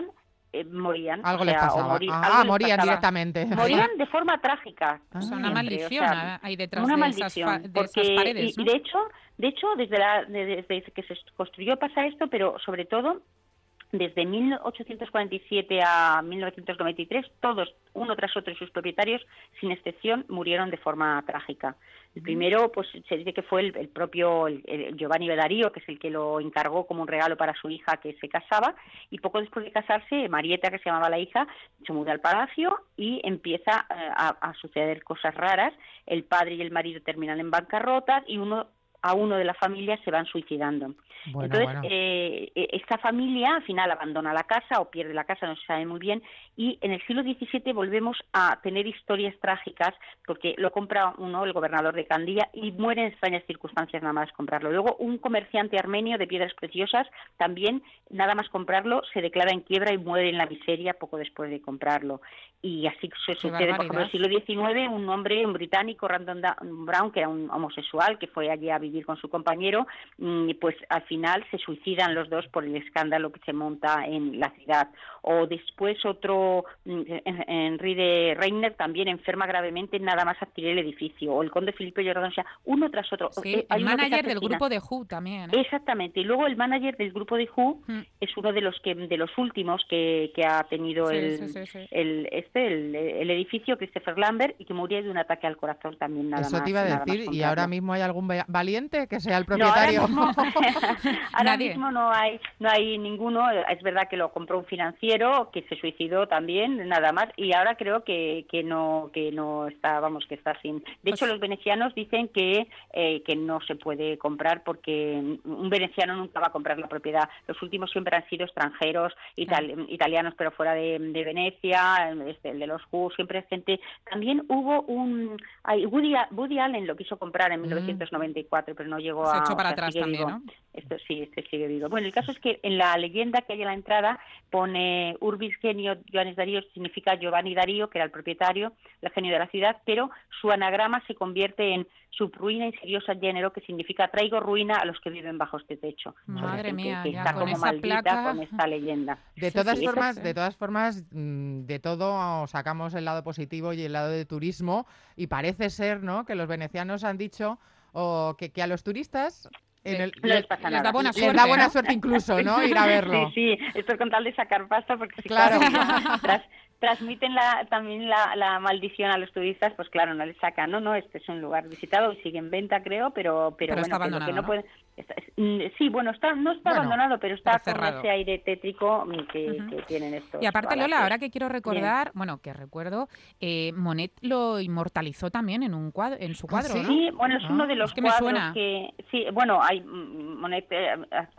eh, morían. Algo o sea, les pasaba. o morí- ah, algo ah, les morían pasaba. directamente. Morían de forma trágica. Ah. O sea, una siempre, maldición o sea, hay detrás una de, maldición, esas, fa- de porque, esas paredes, y, ¿no? y de hecho, de hecho desde, la, de- desde que se construyó pasa esto, pero sobre todo desde mil ochocientos cuarenta y siete a mil novecientos noventa y tres, todos, uno tras otro, y sus propietarios, sin excepción, murieron de forma trágica. El primero, pues se dice que fue el, el propio el, el Giovanni Darío, que es el que lo encargó como un regalo para su hija que se casaba, y poco después de casarse, Marieta, que se llamaba la hija, se muda al palacio y empieza eh, a, a suceder cosas raras. El padre y el marido terminan en bancarrota y uno a uno de la familia se van suicidando. Bueno, Entonces, bueno. eh, esta familia al final abandona la casa o pierde la casa, no se sabe muy bien, y en el siglo diecisiete volvemos a tener historias trágicas porque lo compra uno, el gobernador de Candía, y muere en extrañas circunstancias nada más comprarlo. Luego, un comerciante armenio de piedras preciosas también, nada más comprarlo, se declara en quiebra y muere en la miseria poco después de comprarlo. Y así se Qué sucede, por ejemplo, en barbaridad. el siglo diecinueve, un hombre, un británico, Random Da- Brown, que era un homosexual, que fue allí a vivir con su compañero, y pues al final se suicidan los dos por el escándalo que se monta en la ciudad. O después otro, mm, Henry de Reiner, también enferma gravemente nada más adquirir el edificio. O el conde Filipe Jordán, o sea, uno tras otro. Sí, Eh, hay el uno que se manager del asesina. grupo de Who también. ¿eh? Exactamente, y luego el manager del grupo de Who Mm. es uno de los que de los últimos que, que ha tenido Sí, el, sí, sí, sí. el este el, el edificio, Christopher Lambert, y que murió de un ataque al corazón también nada Eso más. te iba a nada más decir, ¿y ahora comprarlo. mismo hay algún va- valiente que sea el No, ahora propietario? mismo, ahora Nadie. mismo no hay no hay ninguno. Es verdad que lo compró un financiero que se suicidó también, nada más, y ahora creo que, que no que no está, vamos, que está sin. De hecho, Pues- los venecianos dicen que eh, que no se puede comprar porque un veneciano nunca va a comprar la propiedad. Los últimos siempre han sido extranjeros, itali- italianos, pero fuera de, de Venecia, este, el de los Who, siempre es gente. También hubo un hay, Woody, Woody Allen lo quiso comprar en mil novecientos noventa y cuatro, pero no llegó Se a. echó para o sea, atrás sigue también, vivo. ¿no? Esto sí, este sigue vivo. Bueno, el caso es que en la leyenda que hay en la entrada pone Urbis Genio Johannes Darío, significa Giovanni Darío, que era el propietario, el genio de la ciudad, pero su anagrama se convierte en subruina insidiosa género, que significa traigo ruina a los que viven bajo este techo. Madre O sea, que- mía, que ya está con como esa maldita placa. con esta leyenda. De Sí, todas sí, eso formas, sí. de todas formas, mm, de todo sacamos el lado positivo y el lado de turismo, y parece ser, ¿no?, que los venecianos han dicho o que, que a los turistas en el- No les pasa les nada. da buena les suerte, da buena ¿no? suerte incluso, ¿no?, ir a verlo. Sí, sí, esto es con tal de sacar pasta, porque si Claro. claro, tras- transmiten la, también la, la maldición a los turistas, pues claro, no les sacan, no, no, este es un lugar visitado y sigue en venta, creo, pero pero, Pero bueno, está que lo que abandonado, no ¿no? pueden... está- es- mm, sí, bueno, está no está Bueno, abandonado, pero está pero con cerrado. ese aire tétrico mm, que, Ujú. que tienen estos Y aparte, Lola, palacios. ahora que quiero recordar, bueno, que recuerdo, eh, Monet lo inmortalizó también en un cuadro, en su ¿Ah, cuadro, sí? ¿no? Sí, bueno, es Ah, uno de los es que me cuadros suena. que... Sí, bueno, hay... mm, Monet eh,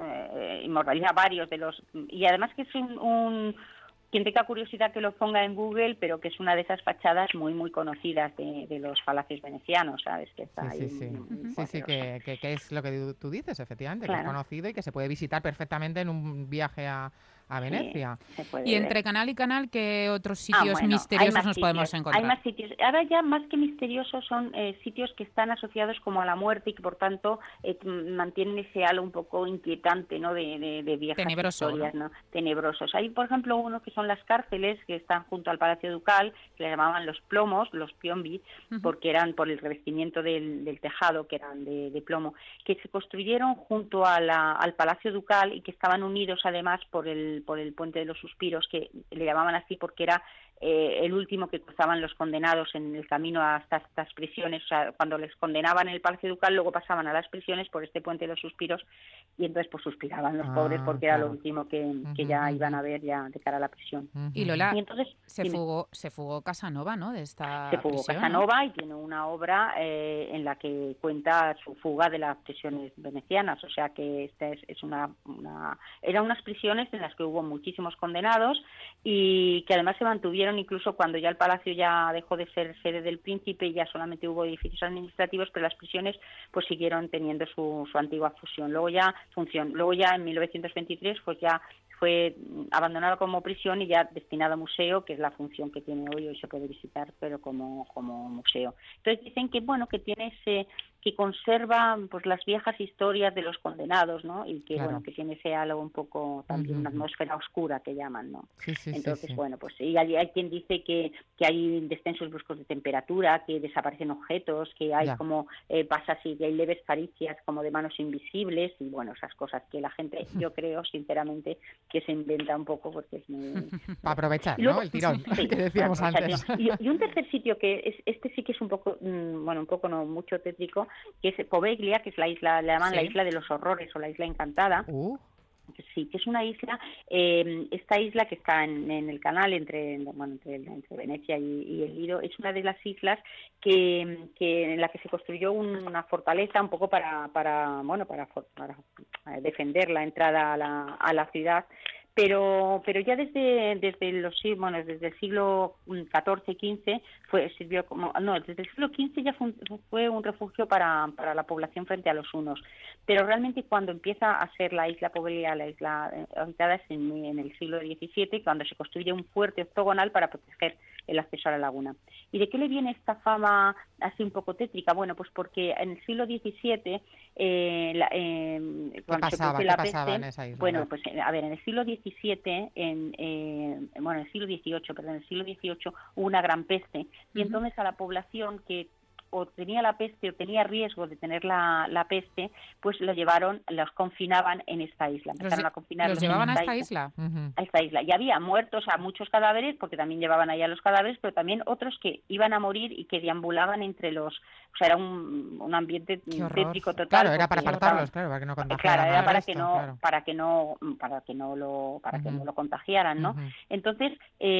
eh, inmortaliza varios de los... Y además que es un... un quien tenga curiosidad que lo ponga en Google, pero que es una de esas fachadas muy, muy conocidas de, de los palacios venecianos, ¿sabes? Que está Sí, ahí sí, sí. muy- muy Sí, sí, poderosa. que, que- que es lo que tú- tú dices, efectivamente, que es Claro. conocido y que se puede visitar perfectamente en un viaje a, a Sí, Venecia. se puede Y ver. entre canal y canal, ¿qué otros Ah, sitios bueno, hay misteriosos más nos podemos sitios, encontrar? Hay más sitios. Ahora ya más que misteriosos son eh, sitios que están asociados como a la muerte y que por tanto eh, m- mantienen ese halo un poco inquietante, ¿no? De, de, de viejas Tenebroso, historias, ¿no? Tenebrosos. Hay, por ejemplo, uno que son las cárceles que están junto al Palacio Ducal, que le llamaban los plomos, los piombi, Ujú. porque eran por el revestimiento del, del tejado, que eran de, de plomo, que se construyeron junto a la- al Palacio Ducal y que estaban unidos además por el, por el Puente de los Suspiros, que le llamaban así porque era eh, el último que cruzaban los condenados en el camino hasta estas prisiones. O sea, cuando les condenaban en el Palacio Ducal, luego pasaban a las prisiones por este Puente de los Suspiros y entonces pues suspiraban los Ah, pobres porque era lo claro. último que, que Ujú, ya ujú. iban a ver ya de cara a la prisión. Y Ujú. Lola, Y entonces se dime. fugó, se fugó Casanova, ¿no? De esta se fugó prisión, ¿no? Casanova y tiene una obra eh, en la que cuenta su fuga de las prisiones venecianas, o sea que esta es, es una, una eran unas prisiones en las que hubo muchísimos condenados y que además se mantuvieron incluso cuando ya el palacio ya dejó de ser sede del príncipe y ya solamente hubo edificios administrativos, pero las prisiones pues siguieron teniendo su, su antigua fusión. Luego ya función, luego ya en mil novecientos veintitrés pues ya fue abandonado como prisión y ya destinado a museo, que es la función que tiene hoy, hoy se puede visitar, pero como, como museo. Entonces dicen que bueno que tiene ese, que conserva pues las viejas historias de los condenados, ¿no? Y que Claro. bueno, que tiene ese halo un poco también Ujú, una ujú. atmósfera oscura que llaman, ¿no? Sí, sí, sí, Entonces, sí. bueno, pues y hay, hay quien dice que, que hay descensos bruscos de temperatura, que desaparecen objetos, que hay Ya. como eh, pasa así, que hay leves caricias como de manos invisibles y bueno, esas cosas que la gente, yo creo sinceramente que se inventa un poco porque es muy... Para aprovechar, Y luego- ¿no? El tirón, Sí, que decíamos para antes. aprovechar, ¿no? Y, y un tercer sitio que es, este sí que es un poco, mm, bueno, un poco no mucho tétrico, que es Poveglia, que es la isla, le llaman la Sí. isla de los horrores o la isla encantada. Uh, Sí, que es una isla, eh, esta isla que está en, en el canal entre, bueno, entre, entre Venecia y, y el Lido, es una de las islas que, que en la que se construyó un- una fortaleza un poco para, para bueno, para, for- para defender la entrada a la, a la ciudad. Pero, pero ya desde, desde los sig- bueno, desde el siglo catorce quince fue sirvió como no desde el siglo quince ya fue un, fue un refugio para, para la población frente a los hunos. Pero realmente cuando empieza a ser la isla Poveglia, la isla eh, habitada es en, en el siglo diecisiete, cuando se construye un fuerte octogonal para proteger el acceso a la laguna. ¿Y de qué le viene esta fama así un poco tétrica? Bueno, pues porque en el siglo diecisiete, eh, la, eh, ¿qué cuando se pasaba? produce ¿Qué la pasaba peste, en esa isla? bueno, pues eh, a ver, en el siglo diecisiete, en, eh, bueno, en el siglo dieciocho, perdón, en el siglo dieciocho hubo una gran peste y Ujú. entonces a la población que o tenía la peste o tenía riesgo de tener la, la peste, pues lo llevaron, los confinaban en esta isla. Los, Empezaron lle- a confinarlos los llevaban en a esta esta isla. Ujú. a esta isla. Y había muertos, a muchos cadáveres, porque también llevaban allá los cadáveres, pero también otros que iban a morir y que deambulaban entre los... O sea, era un, un ambiente Qué horror. tétrico total. Claro, era para porque apartarlos, estaban- claro, para que no Claro, contagiaran era al para resto, que no, claro. para que no, para que no lo, para que Ujú. no lo contagiaran, ¿no? Ujú. Entonces,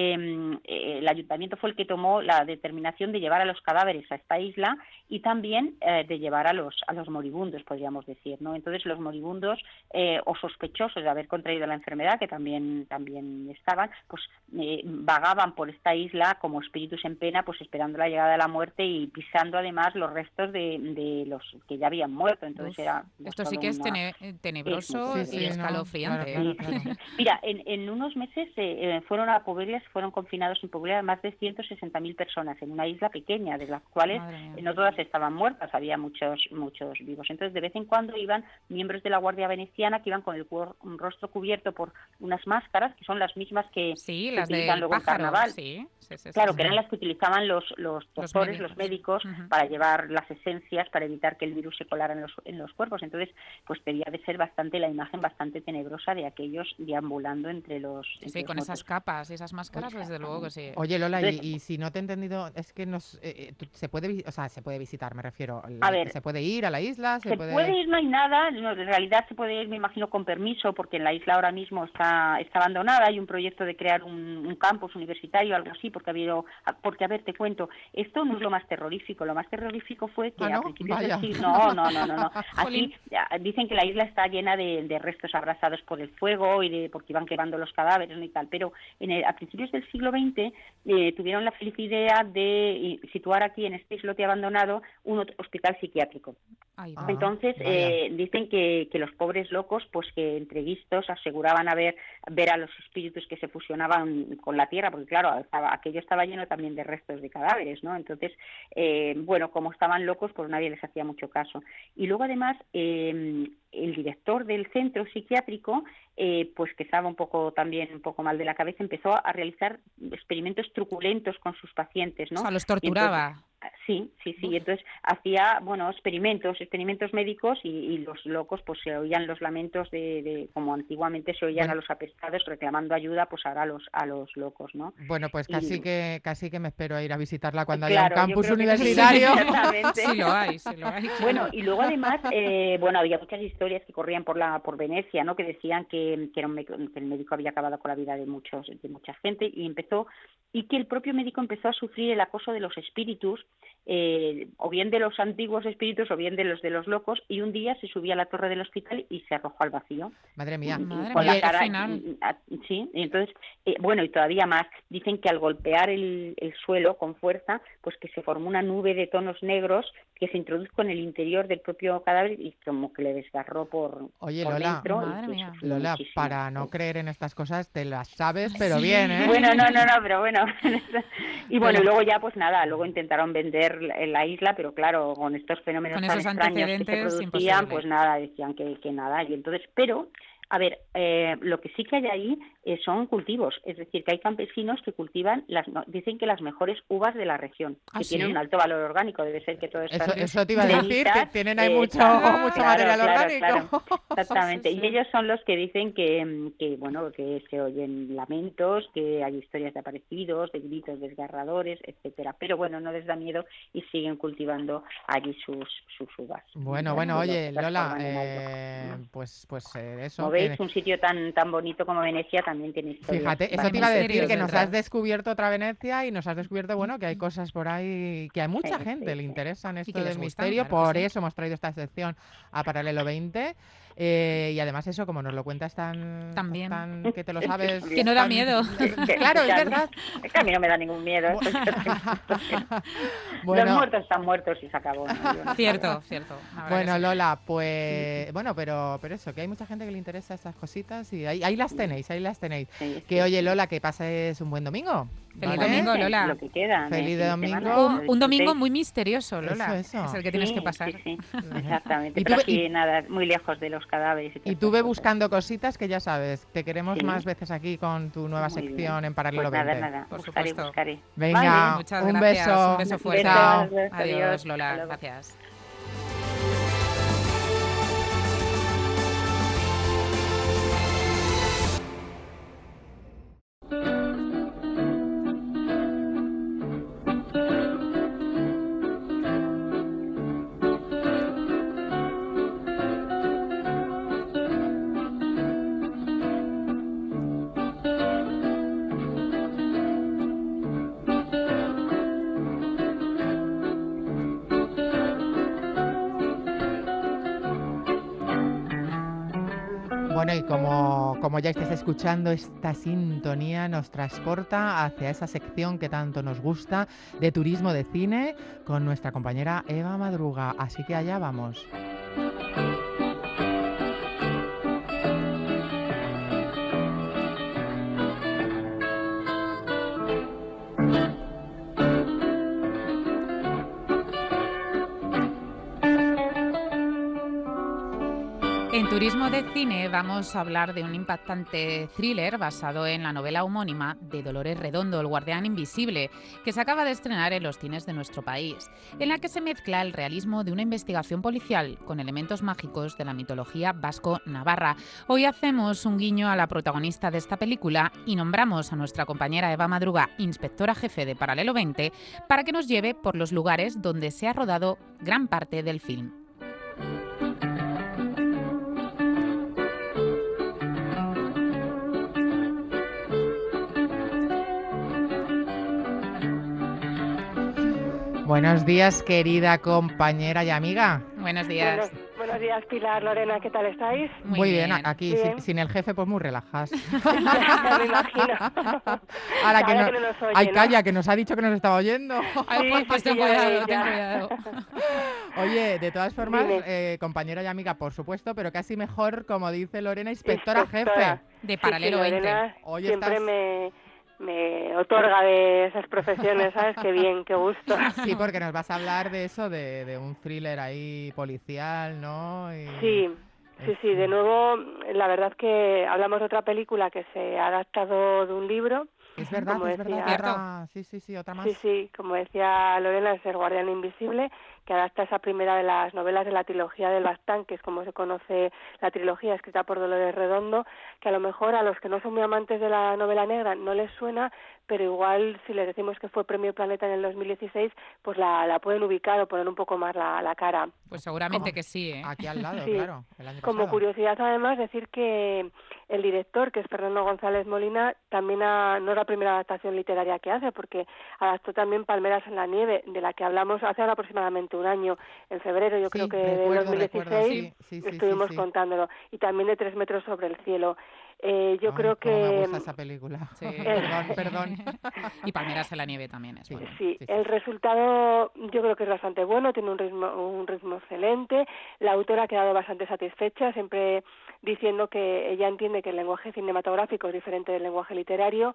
eh, eh, el ayuntamiento fue el que tomó la determinación de llevar a los cadáveres a esta isla y también eh, de llevar a los a los moribundos, podríamos decir, ¿no? Entonces, los moribundos eh, o sospechosos de haber contraído la enfermedad, que también también estaban, pues eh, vagaban por esta isla como espíritus en pena, pues esperando la llegada de la muerte y pisando además los restos de, de los que ya habían muerto. Entonces Uf, era pues, esto sí todo que es una- tene- eh, tenebroso Sí, y sí, sí, no, escalofriante. claro, ¿eh? claro, claro. Mira, en, en unos meses eh, eh, fueron a Poveglia, fueron confinados en Poveglia más de ciento sesenta mil personas en una isla pequeña, de las cuales Madre mía. eh, no todas estaban muertas, había muchos muchos vivos. Entonces, de vez en cuando iban miembros de la Guardia Veneciana que iban con el cuer- un rostro cubierto por unas máscaras, que son las mismas que Sí, se las utilizan del luego en pájaro. carnaval. Sí, sí, sí, sí, Claro, sí. que eran las que utilizaban los, los Los doctores, los médicos. médicos, Ujú. para llevar las esencias, para evitar que el virus se colara en los, en los cuerpos. Entonces, pues debía de ser bastante la imagen bastante tenebrosa de aquellos deambulando entre los... Sí, entre sí, los con muertos. esas capas y esas máscaras, desde luego que sí. Oye, Lola, y, Entonces- y si no te he entendido, es que nos, eh, eh, tú- se puede, vi- o sea, se puede visitar, me refiero. A ver, se puede ir a la isla, se, Se puede... puede ir, no hay nada, no, en realidad se puede ir, me imagino, con permiso, porque en la isla ahora mismo está, está abandonada, hay un proyecto de crear un, un campus universitario, algo así, porque ha habido, porque a ver, te cuento, esto no es lo más terrorífico, lo más terrorífico fue que ¿Ah, no? a principios Vaya. del siglo, no, no, no, no, no, Jolín. aquí ya, dicen que la isla está llena de, de restos abrasados por el fuego y de porque iban quemando los cadáveres ¿no? y tal, pero en el- a principios del siglo veinte eh, tuvieron la feliz idea de eh, situar aquí en este islote abandonado un hot- hospital psiquiátrico. Ahí Ah, va. Entonces vaya. eh, dicen que, que los pobres locos, pues que entre vistos aseguraban haber ver a los espíritus que se fusionaban con la tierra, porque claro, estaba, aquello estaba lleno también de restos de cadáveres, ¿no? Entonces, eh, bueno, como estaban locos, pues nadie les hacía mucho caso. Y luego además eh, el director del centro psiquiátrico, eh, pues que estaba un poco también un poco mal de la cabeza, empezó a realizar experimentos truculentos con sus pacientes, ¿no? O sea, los Y entonces- torturaba. Sí, sí, sí. Entonces hacía, bueno, experimentos, experimentos médicos y, y los locos, pues se oían los lamentos de, de como antiguamente se oían Bueno. a los apestados reclamando ayuda, pues ahora a los a los locos, ¿no? Bueno, pues Y- casi que casi que me espero a ir a visitarla cuando haya Claro, un yo campus creo que sí, universitario. exactamente. Sí lo hay, sí lo hay. claro. Bueno, y luego además, eh, bueno, había muchas historias que corrían por la por Venecia, ¿no? Que decían que, que, era un me- que el médico había acabado con la vida de muchos de mucha gente y empezó y que el propio médico empezó a sufrir el acoso de los espíritus, eh, o bien de los antiguos espíritus o bien de los de los locos, y un día se subía a la torre del hospital y se arrojó al vacío. Madre mía. Madre con mía, la qué cara final. mm, ah, sí, y entonces eh, bueno, y todavía más, dicen que al golpear el, el suelo con fuerza, pues que se formó una nube de tonos negros que se introdujo en el interior del propio cadáver y como que le desgarró por, Oye, por Lola. dentro y Madre que mía. sufrió Lola, muchísimo. para no Sí. creer en estas cosas te las sabes, pero bien, ¿eh? Bueno, no, no, no, pero bueno. Y bueno, Pero- y luego ya pues nada, luego intentaron vender ver la, la isla, pero claro, con estos fenómenos Con tan esos extraños que se antecedentes, producían, imposible. pues nada, decían que, que nada. Y entonces, pero, a ver, eh, lo que sí que hay ahí eh, son cultivos, es decir, que hay campesinos que cultivan, las no, dicen que las mejores uvas de la región, ¿Ah, que sí? tienen un alto valor orgánico, debe ser que todo esto Eso, eso te iba a decir, que tienen ahí eh, mucho, claro, mucho claro, material claro, orgánico. claro, exactamente. Sí, sí. Y ellos son los que dicen que, que, bueno, que se oyen lamentos, que hay historias de aparecidos, de gritos desgarradores, etcétera. Pero bueno, no les da miedo y siguen cultivando allí sus, sus uvas. Bueno, ¿no? bueno, Que lo oye, Lola, transforman en algo. eh, pues, pues eh, eso. Como que- veis, un sitio tan tan bonito como Venecia también tiene historias. Fíjate, eso te bastante iba a decir, misterios que nos detrás. has descubierto otra Venecia y nos has descubierto, bueno, que hay cosas por ahí que a mucha Sí, gente sí, le sí. interesan esto que les del gustan, misterio, claro que por sí. eso hemos traído esta sección a Paralelo veinte. eh, y además eso, como nos lo cuentas tan, Tan bien. tan que te lo sabes. Que no da tan- miedo. Que- Claro, es que a mí- verdad. es que a mí no me da ningún miedo. Bu- esto es- Los Bueno, muertos están muertos y se acabó. ¿no? Yo no sé. Cierto, cierto. la verdad bueno, que sí. Lola, pues bueno, pero, pero eso, que hay mucha gente que le interesa estas cositas y ahí, ahí las tenéis, ahí las tenéis. Sí, Que sí, oye, sí. Lola, que pases un buen domingo. Feliz ¿vale? domingo, Sí, Lola. Lo que queda. de Feliz fin de domingo. semana, Un, lo un domingo disfrutéis. muy misterioso, Lola. Eso, eso. Es el que tienes Sí, que pasar. Sí, sí, exactamente. Y Pero tú- así, y- nada, muy lejos de los cadáveres. Y, Y todas tú esas ve cosas. buscando cositas que ya sabes, te queremos Sí. más veces aquí con tu nueva Muy bien. sección en Paralelo Pues nada, veinte. nada, Por buscaré, supuesto. buscaré. Venga, Vale. Muchas un gracias. beso. Un beso fuerte. Chao. Besos, Adiós, adiós. Lola. Hasta luego. Gracias. Bueno, y como, como ya estáis escuchando, esta sintonía nos transporta hacia esa sección que tanto nos gusta de turismo de cine con nuestra compañera Eva Madruga. Así que allá vamos. En Turismo de Cine vamos a hablar de un impactante thriller basado en la novela homónima de Dolores Redondo, El guardián invisible, que se acaba de estrenar en los cines de nuestro país, en la que se mezcla el realismo de una investigación policial con elementos mágicos de la mitología vasco-navarra. Hoy hacemos un guiño a la protagonista de esta película y nombramos a nuestra compañera Eva Madruga, inspectora jefe de Paralelo veinte, para que nos lleve por los lugares donde se ha rodado gran parte del film. Buenos días, querida compañera y amiga. Buenos días. Buenos, buenos días, Pilar, Lorena, ¿qué tal estáis? Muy, bien. a- aquí Bien. Sin, sin el jefe, pues muy relajadas. Me imagino. Ahora que Ahora no, que no nos oye, ay, ¿no? calla, que nos ha dicho que nos estaba oyendo. Ay, Sí, pues, sí, pues ten sí, ya cuidado, veis, ten ya. cuidado. Oye, de todas formas, Dime. eh, compañera y amiga, por supuesto, pero casi mejor, como dice Lorena, inspectora, Inspectora. jefe. De Sí, Paralelo sí, veinte. Lorena Hoy siempre estás- me, me otorga de esas profesiones, ¿sabes? Qué bien, qué gusto. Sí, porque nos vas a hablar de eso, de, de un thriller ahí policial, ¿no? Y- Sí, sí, sí, de nuevo, la verdad que hablamos de otra película que se ha adaptado de un libro. Es verdad, como es verdad. decía- otra- Sí, sí, sí, otra más. Sí, sí, como decía Lorena, es El guardián invisible, que adapta esa primera de las novelas de la trilogía del Baztán, que es como se conoce la trilogía escrita por Dolores Redondo, que a lo mejor a los que no son muy amantes de la novela negra no les suena, pero igual si les decimos que fue Premio Planeta en el dos mil dieciséis, pues la, la pueden ubicar o poner un poco más la, la cara. Pues seguramente ¿Cómo? que sí, ¿eh? Aquí al lado, Sí. claro, el año Como pasado. curiosidad, además, decir que el director, que es Fernando González Molina, también ha, no es la primera adaptación literaria que hace, porque adaptó también Palmeras en la nieve, de la que hablamos hace ahora aproximadamente un año, en febrero, yo Sí, creo que de recuerdo, dos mil dieciséis, recuerdo, sí, sí, sí, estuvimos sí, sí. contándolo, y también de Tres metros sobre el cielo. Eh, yo Ay, creo cómo me que... gusta esa película. Sí. Perdón, perdón. Y Palmeras en la nieve también es Sí, bueno. sí, sí, el sí. resultado yo creo que es bastante bueno, tiene un ritmo, un ritmo excelente. La autora ha quedado bastante satisfecha, siempre diciendo que ella entiende que el lenguaje cinematográfico es diferente del lenguaje literario,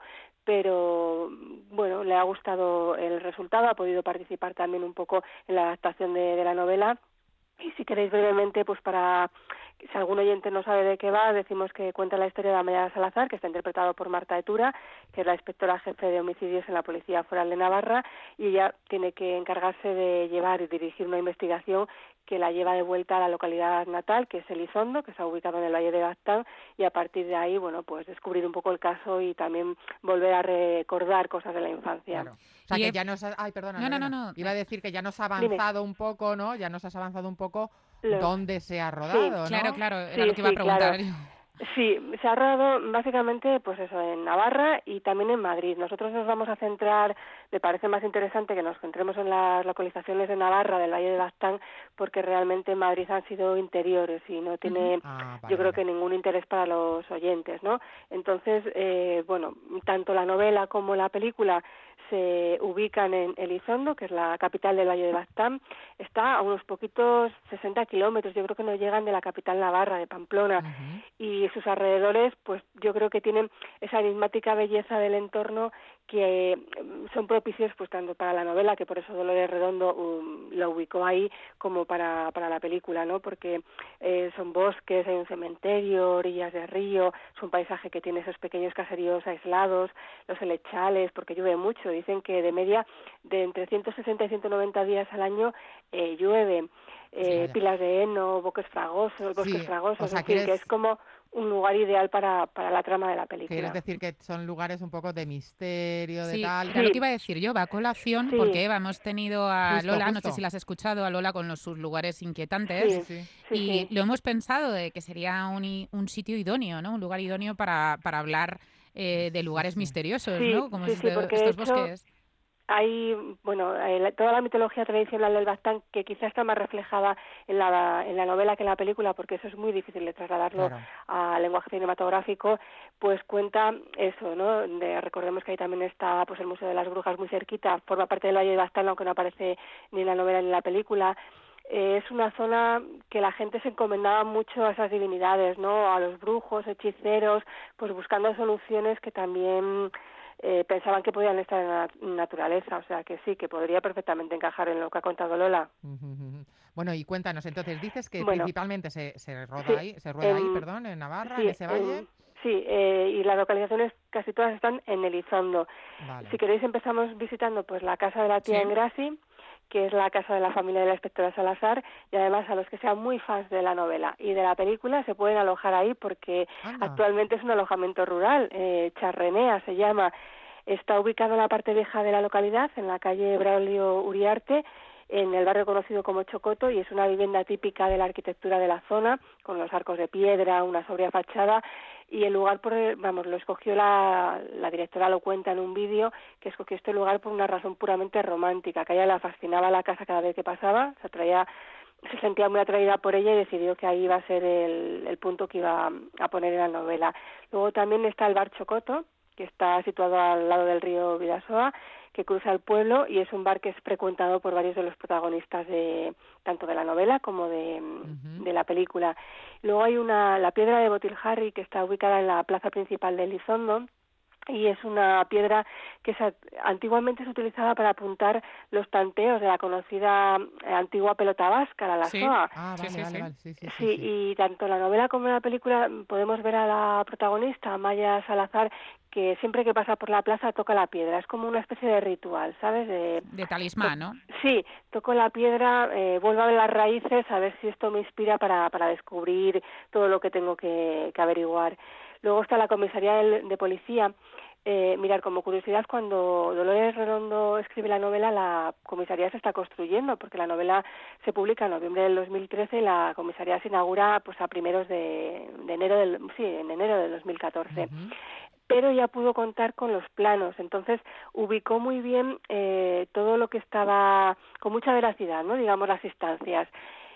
pero bueno, le ha gustado el resultado, ha podido participar también un poco en la adaptación de, de la novela. Y si queréis brevemente, pues para si algún oyente no sabe de qué va, decimos que cuenta la historia de Amelia Salazar, que está interpretado por Marta Etura, que es la inspectora jefe de homicidios en la Policía Foral de Navarra, y ella tiene que encargarse de llevar y dirigir una investigación que la lleva de vuelta a la localidad natal, que es Elizondo, que está ubicado en el Valle de Baztán, y a partir de ahí, bueno, pues descubrir un poco el caso y también volver a recordar cosas de la infancia. Claro. O sea, Y que he- ya nos ha... Ay, perdona, No, no, Lorena. no, no. Iba a decir que ya nos ha Dime. avanzado un poco, ¿no? Ya nos has avanzado un poco Lo- dónde se ha rodado, ¿no? Claro, claro, era Sí, lo que iba a sí, preguntar claro. yo. Sí, se ha rodado básicamente pues eso en Navarra y también en Madrid. Nosotros nos vamos a centrar, me parece más interesante que nos centremos en las localizaciones de Navarra, del Valle de Baztán, porque realmente en Madrid han sido interiores y no tiene, Ah, vale, yo creo vale. que ningún interés para los oyentes, ¿no? Entonces, eh, bueno, tanto la novela como la película se ubican en Elizondo, que es la capital del Valle de Baztán. Está a unos poquitos sesenta kilómetros, yo creo que no llegan de la capital navarra, de Pamplona, Ujú. y sus alrededores, pues yo creo que tienen esa enigmática belleza del entorno que eh, son propicios pues tanto para la novela, que por eso Dolores Redondo um, la ubicó ahí, como para, para la película, ¿no? Porque eh, son bosques, hay un cementerio, orillas de río, es un paisaje que tiene esos pequeños caseríos aislados, los helechales, porque llueve mucho, dicen que de media de entre ciento sesenta y ciento noventa días al año eh, llueve, eh, vaya. pilas de heno, bosques fragosos, bosques Sí, fragosos, o sea, en fin, que quieres- es como un lugar ideal para, para la trama de la película. Quieres decir que son lugares un poco de misterio, de Sí, tal. era lo Sí. que iba a decir yo, va a colación, Sí. porque Eva, hemos tenido a Justo, Lola, no justo. sé si la has escuchado, a Lola con los, sus lugares inquietantes, Sí, Sí, sí. sí, y sí. lo hemos pensado de que sería un, i- un sitio idóneo, ¿no? Un lugar idóneo para, para hablar eh, de Sí, lugares sí. misteriosos, Sí, ¿no? Como sí, es sí, de- porque de estos hecho, bosques. Hay, bueno, eh, la- toda la mitología tradicional del Baztán, que quizá está más reflejada en la, en la novela que en la película, porque eso es muy difícil de trasladarlo Claro. al lenguaje cinematográfico, pues cuenta eso, ¿no? De, recordemos que ahí también está pues el Museo de las Brujas muy cerquita, forma parte del Valle de Baztán, aunque no aparece ni en la novela ni en la película. Eh, es una zona que la gente se encomendaba mucho a esas divinidades, ¿no? A los brujos, hechiceros, pues buscando soluciones que también eh, pensaban que podían estar en la naturaleza, o sea que sí, que podría perfectamente encajar en lo que ha contado Lola. Ujú, ujú. Bueno, y cuéntanos, entonces dices que Bueno, principalmente se, se roda sí, ahí, se rueda ahí, en- perdón, en Navarra, Sí, en ese valle. en- sí, eh, y las localizaciones casi todas están en Elizondo. Vale. Si queréis empezamos visitando pues la casa de la tía Sí. Engrasi, que es la casa de la familia de la inspectora Salazar, y además a los que sean muy fans de la novela y de la película se pueden alojar ahí porque Anda. actualmente es un alojamiento rural, eh, Charrenea se llama, está ubicado en la parte vieja de la localidad, en la calle Braulio Uriarte, en el barrio conocido como Chocoto, y es una vivienda típica de la arquitectura de la zona, con los arcos de piedra, una sobria fachada, y el lugar, por el- vamos, lo escogió la, la directora, lo cuenta en un vídeo, que escogió este lugar por una razón puramente romántica, que a ella la fascinaba la casa cada vez que pasaba, se atraía, se sentía muy atraída por ella y decidió que ahí iba a ser el, el punto que iba a poner en la novela. Luego también está el bar Chocoto, que está situado al lado del río Bidasoa, que cruza el pueblo y es un bar que es frecuentado por varios de los protagonistas de tanto de la novela como de, Ujú. de la película. Luego hay una la piedra de Botiljarri, que está ubicada en la plaza principal de Elizondo, y es una piedra que se, antiguamente se utilizaba para apuntar los tanteos de la conocida eh, antigua pelota vasca, la Sí. Lasoa. Ah, Sí, vale, sí, vale, sí. vale. Sí, sí, sí, Sí, sí. y tanto en la novela como en la película podemos ver a la protagonista, Maya Salazar, que siempre que pasa por la plaza toca la piedra. Es como una especie de ritual, ¿sabes? De, De talismán, ¿no? Sí, toco la piedra, eh, vuelvo a ver las raíces, a ver si esto me inspira para, para descubrir todo lo que tengo que, que averiguar. Luego está la comisaría de, de policía. Eh, mirar, como curiosidad, cuando Dolores Redondo escribe la novela, la comisaría se está construyendo, porque la novela se publica en noviembre del dos mil trece y la comisaría se inaugura pues a primeros de, de enero del, sí, en enero del dos mil catorce. Ujú. Pero ya pudo contar con los planos, entonces ubicó muy bien eh, todo lo que estaba, con mucha veracidad, ¿no? Digamos, las instancias.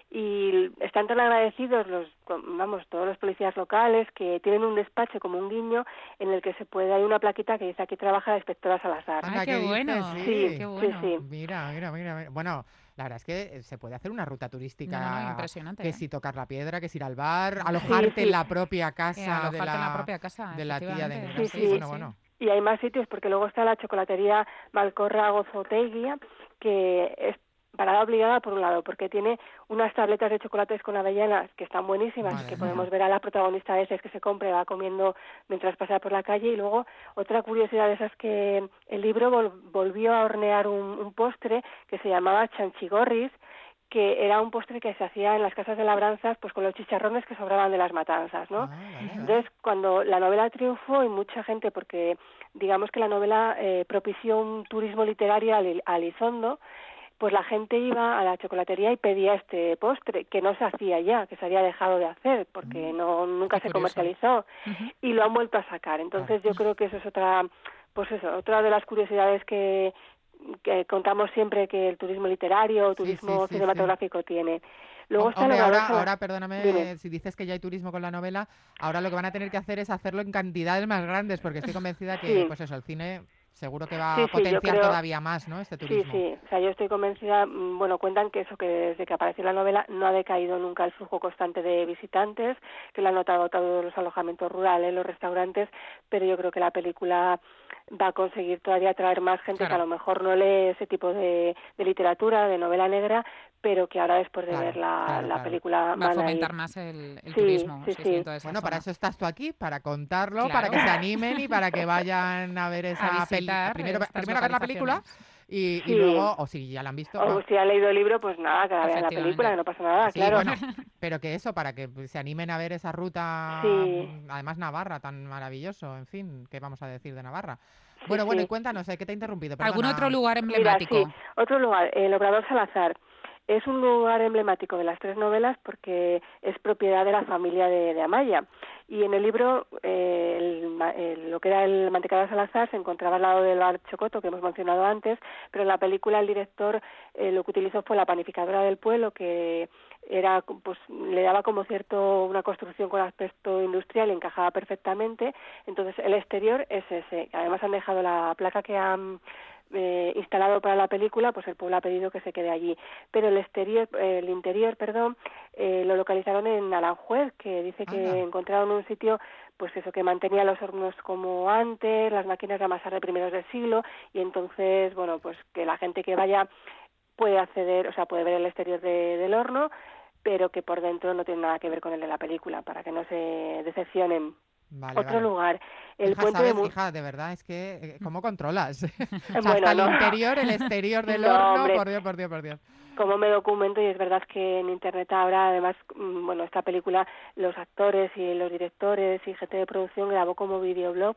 y están tan agradecidos los, vamos, todos los policías locales que tienen un despacho como un guiño en el que se puede, hay una plaquita que dice aquí trabaja la inspectora Salazar. Ah, qué bueno. Sí, sí, qué bueno. sí, sí. Mira, mira, mira, mira. Bueno, la verdad es que se puede hacer una ruta turística. No, no, no, impresionante, que ¿eh? si tocar la piedra, que si ir al bar, alojarte sí. en la propia Eh, casa alojarte de la, en la propia casa, de la tía de efectivamente. Mira. Sí, Sí, sí, bueno, sí. bueno. Y hay más sitios porque luego está la chocolatería Malcorra Gozotegui, que es parada obligada por un lado, porque tiene unas tabletas de chocolates con avellanas que están buenísimas, Madre que mía. podemos ver a la protagonista a veces que se compra y va comiendo mientras pasa por la calle. Y luego otra curiosidad de esas que el libro vol- volvió a hornear un, un postre que se llamaba chanchigorris, que era un postre que se hacía en las casas de labranzas pues con los chicharrones que sobraban de las matanzas, ¿no? Ah, vale, vale. Entonces, cuando la novela triunfó, y mucha gente, porque digamos que la novela eh, propició un turismo literario a Li- a Elizondo, pues la gente iba a la chocolatería y pedía este postre, que no se hacía ya, que se había dejado de hacer, porque no nunca Qué se curioso. comercializó, Ujú. y lo han vuelto a sacar. Entonces Claro. yo creo que eso es otra, pues eso, otra de las curiosidades que, que contamos siempre que el turismo literario o Sí, turismo sí, sí, cinematográfico tiene. Luego Hom- está el Hombre, Obrador ahora, Sala- ahora, perdóname, Dime. si dices que ya hay turismo con la novela, ahora lo que van a tener que hacer es hacerlo en cantidades más grandes, porque estoy convencida que, Sí. pues eso, el cine seguro que va Sí, a sí, yo potenciar creo- todavía más, ¿no? Este Sí, turismo. sí, o sea, yo estoy convencida, mm, bueno, cuentan que eso, que desde que apareció la novela no ha decaído nunca el flujo constante de visitantes, que lo han notado todos los alojamientos rurales, los restaurantes, pero yo creo que la película va a conseguir todavía atraer más gente Claro. que a lo mejor no lee ese tipo de, de literatura, de novela negra, pero que ahora después de Claro, ver la, claro, la claro. película Va a van a ir. fomentar más el, el Sí, turismo. sí, sí, sí. en toda esa Bueno, para zona. eso estás tú aquí, para contarlo, Claro. para que se animen y para que vayan a ver esa visitar película. Primero, estas primero a ver la película localizaciones. y, y Sí. luego, o si ya la han visto, O va- si han leído el libro, pues nada, que la vean la Efectivamente. película, que no pasa nada, sí, claro. bueno, pero que eso, para que se animen a ver esa ruta, Sí. mm, además Navarra, tan maravilloso, en fin, ¿qué vamos a decir de Navarra? Sí, Bueno, bueno, sí. y cuéntanos, ¿eh? ¿Qué te he interrumpido? ¿Algún Perdona. otro lugar Mira, emblemático? sí, otro lugar, el Obrador Salazar. Es un lugar emblemático de las tres novelas porque es propiedad de la familia de, de Amaya. Y en el libro, eh, el ma- el- lo que era el Mantecado de Salazar se encontraba al lado del bar Chocoto, que hemos mencionado antes, pero en la película el director eh, lo que utilizó fue la panificadora del pueblo, que era, pues, le daba como cierto una construcción con aspecto industrial y encajaba perfectamente. Entonces el exterior es ese. Además han dejado la placa que han eh, instalado para la película, pues el pueblo ha pedido que se quede allí. Pero el exterior, eh, el interior, perdón, eh, lo localizaron en Aranjuez, que dice que Anda. encontraron un sitio, pues eso, que mantenía los hornos como antes, las máquinas de amasar de primeros del siglo, y entonces, bueno, pues que la gente que vaya puede acceder, o sea, puede ver el exterior de- del horno, pero que por dentro no tiene nada que ver con el de la película, para que no se decepcionen. Vale, Otro vale. lugar, el Hija, puente ¿sabes? de Mu- Hija, de verdad, es que, eh, ¿cómo controlas? O sea, Bueno, hasta el no. interior, el exterior del No, horno, hombre. por Dios, por Dios, por Dios. Como me documento, y es verdad que en internet ahora, además, mm, bueno, esta película, los actores y los directores y gente de producción grabó como videoblog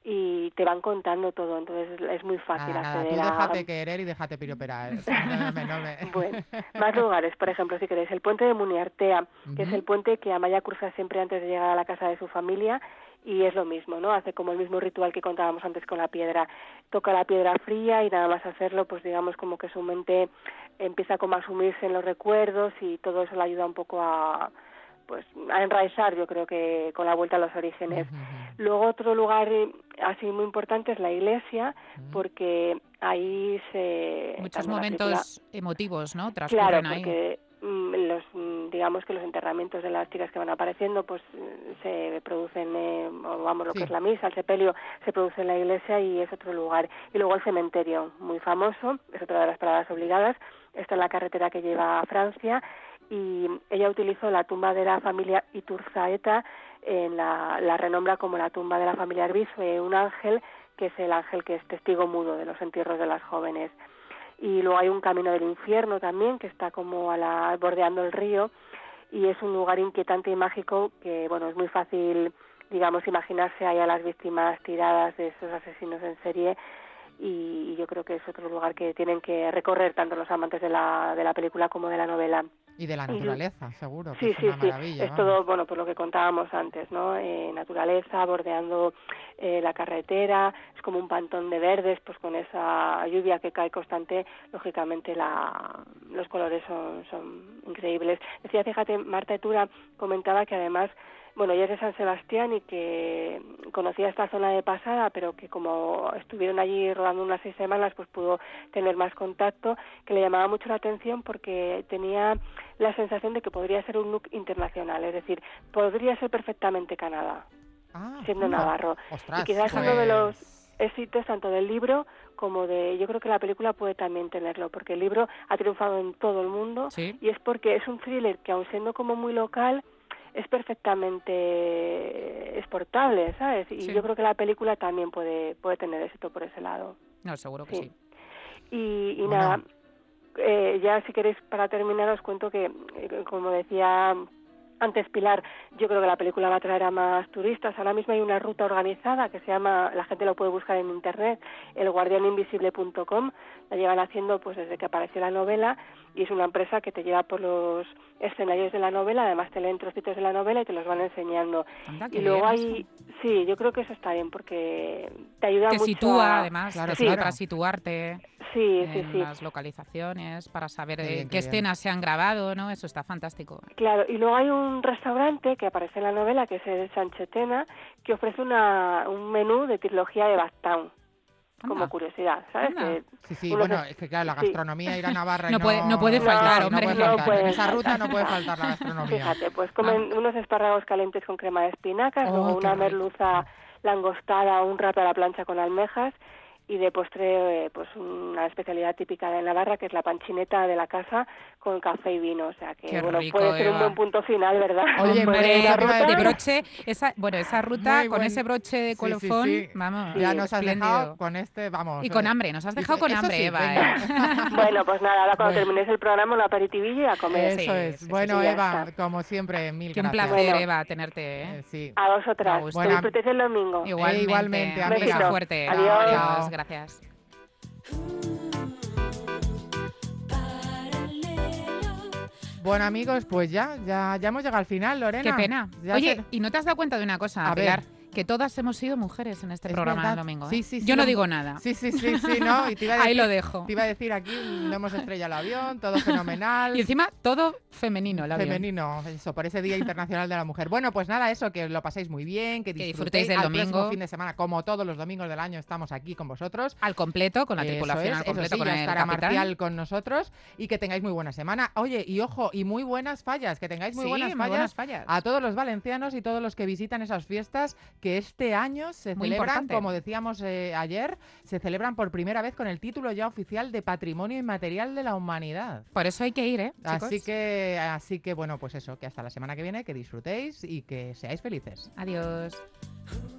y te van contando todo, entonces es muy fácil Nada, nada, tú acceder a... déjate querer y déjate piropear. No me, no me... Bueno, más lugares, por ejemplo, si queréis, el puente de Muniartea, que es Ujú. el puente que Amaya cruza siempre antes de llegar a la casa de su familia, y es lo mismo, ¿no? Hace como el mismo ritual que contábamos antes con la piedra. Toca la piedra fría y nada más hacerlo, pues digamos como que su mente empieza como a sumirse en los recuerdos y todo eso le ayuda un poco a, pues, a enraizar, yo creo que con la vuelta a los orígenes. Ujú, ujú. Luego otro lugar eh, así muy importante es la iglesia, porque ahí se... Muchos también la película- momentos emotivos, ¿no? Transcurren Claro, ahí. porque mm, los mm, digamos que los enterramientos de las chicas que van apareciendo pues mm, se producen, eh, o vamos, lo Sí. que es la misa, el sepelio, se produce en la iglesia y es otro lugar. Y luego el cementerio, muy famoso, es otra de las paradas obligadas, está en la carretera que lleva a Francia, y ella utilizó la tumba de la familia Iturzaeta, en la, la renombra como la tumba de la familia Arbizue, un ángel que es el ángel que es testigo mudo de los entierros de las jóvenes. Y luego hay un camino del infierno también, que está como a la, bordeando el río, y es un lugar inquietante y mágico que, bueno, es muy fácil, digamos, imaginarse ahí a las víctimas tiradas de esos asesinos en serie, y yo creo que es otro lugar que tienen que recorrer tanto los amantes de la, de la película como de la novela. Y de la naturaleza, seguro, que Sí, es sí, una sí. maravilla. Es vamos. todo, bueno, por lo que contábamos antes, ¿no? Eh, naturaleza, bordeando eh, la carretera, es como un pantón de verdes, pues con esa lluvia que cae constante, lógicamente la, los colores son, son increíbles. Decía, fíjate, Marta Etura comentaba que además, bueno, ella es de San Sebastián y que conocía esta zona de pasada, pero que como estuvieron allí rodando unas seis semanas, pues pudo tener más contacto, que le llamaba mucho la atención porque tenía la sensación de que podría ser un look internacional, es decir, podría ser perfectamente Canadá, Ah, siendo anda. navarro. Ostras, y quizás pues... uno de los éxitos tanto del libro como de, yo creo que la película puede también tenerlo, porque el libro ha triunfado en todo el mundo, Sí. y es porque es un thriller que, aun siendo como muy local, es perfectamente exportable, ¿sabes? Y Sí. yo creo que la película también puede puede tener éxito por ese lado. No, seguro que sí. Y, y Bueno. nada, eh, ya si queréis, para terminar, os cuento que, eh, como decía antes Pilar, yo creo que la película va a traer a más turistas. Ahora mismo hay una ruta organizada que se llama, la gente lo puede buscar en internet, el guardián invisible punto com, la llevan haciendo pues desde que apareció la novela, y es una empresa que te lleva por los escenarios de la novela, además te leen trocitos de la novela y te los van enseñando. Anda, qué Y luego bien hay, sí, yo creo que eso está bien porque te ayuda Te mucho sitúa, a... además, Claro, te sirve claro. para situarte Sí, sí, en sí. las localizaciones, para saber Qué eh, bien, qué qué bien. escenas se han grabado, ¿no? Eso está fantástico. Claro, y luego hay un restaurante que aparece en la novela, que es el Sanchetena, que ofrece una, un menú de trilogía de Baztán, como Anda. curiosidad, ¿sabes? Anda. Que Sí, sí, unos bueno, es- es que claro, la sí. gastronomía ir a Navarra y No no... puede- no puede faltar, no hombre. puede No faltar. puede En esa faltar. ruta no puede faltar la gastronomía. Fíjate, pues comen unos espárragos calientes con crema de espinacas, Oh, luego qué una rico. merluza langostada, un rato a la plancha con almejas, y de postre, eh, pues una especialidad típica de Navarra, que es la panchineta de la casa con café y vino. O sea que, Qué bueno, rico, puede ser un Eva. buen punto final, ¿verdad? Oye, Pues hombre, esa ya te iba a ruta- De decir- broche, esa, bueno, esa ruta Muy con buen- ese broche de Sí, sí, colofón, sí. vamos, Ya nos has espléndido. dejado con este, vamos. Y con eh, hambre, nos has dejado con eso hambre, sí, Eva. venga. ¿eh? Bueno, pues nada, ahora cuando Bueno. terminéis el programa, un aperitivillo y a comer. Eso Sí, es. sí, sí, Bueno, sí, ya Eva, está. como siempre, mil Qué un gracias. placer, Bueno. Eva, tenerte. ¿eh? Eh, sí. A vosotras. Da Que gusto. Buena- disfrutéis el domingo. Igualmente, igualmente, un beso amiga. fuerte. Adiós. Adiós, gracias. Bueno, amigos, pues ya, ya, ya hemos llegado al final, Lorena. Qué pena. Ya Oye, se- ¿y no te has dado cuenta de una cosa, A ver. Pilar? Que todas hemos sido mujeres en este Es programa verdad. del domingo. ¿eh? Sí, sí, sí, Yo no lo- digo nada. Sí, sí, sí, sí, no. Y te iba a Ahí decir, lo dejo. Te iba a decir aquí, no hemos estrellado el avión, todo fenomenal. Y encima, todo femenino, el avión. Femenino, eso, por ese Día Internacional de la Mujer. Bueno, pues nada, eso, que lo paséis muy bien, que Que disfrutéis, disfrutéis del al próximo domingo. fin de semana, como todos los domingos del año, estamos aquí con vosotros. Al completo, con la Eso tripulación es, al eso completo, sí, con ya el estará capitán. Marcial con nosotros y que tengáis muy buena semana. Oye, y ojo, y muy buenas fallas, que tengáis muy Sí, buenas muy fallas buenas fallas. a todos los valencianos y todos los que visitan esas fiestas que este año se Muy celebran, importante. como decíamos eh, ayer, se celebran por primera vez con el título ya oficial de Patrimonio Inmaterial de la Humanidad. Por eso hay que ir, ¿eh, chicos? Así que, así que bueno, pues eso, que hasta la semana que viene, que disfrutéis y que seáis felices. Adiós.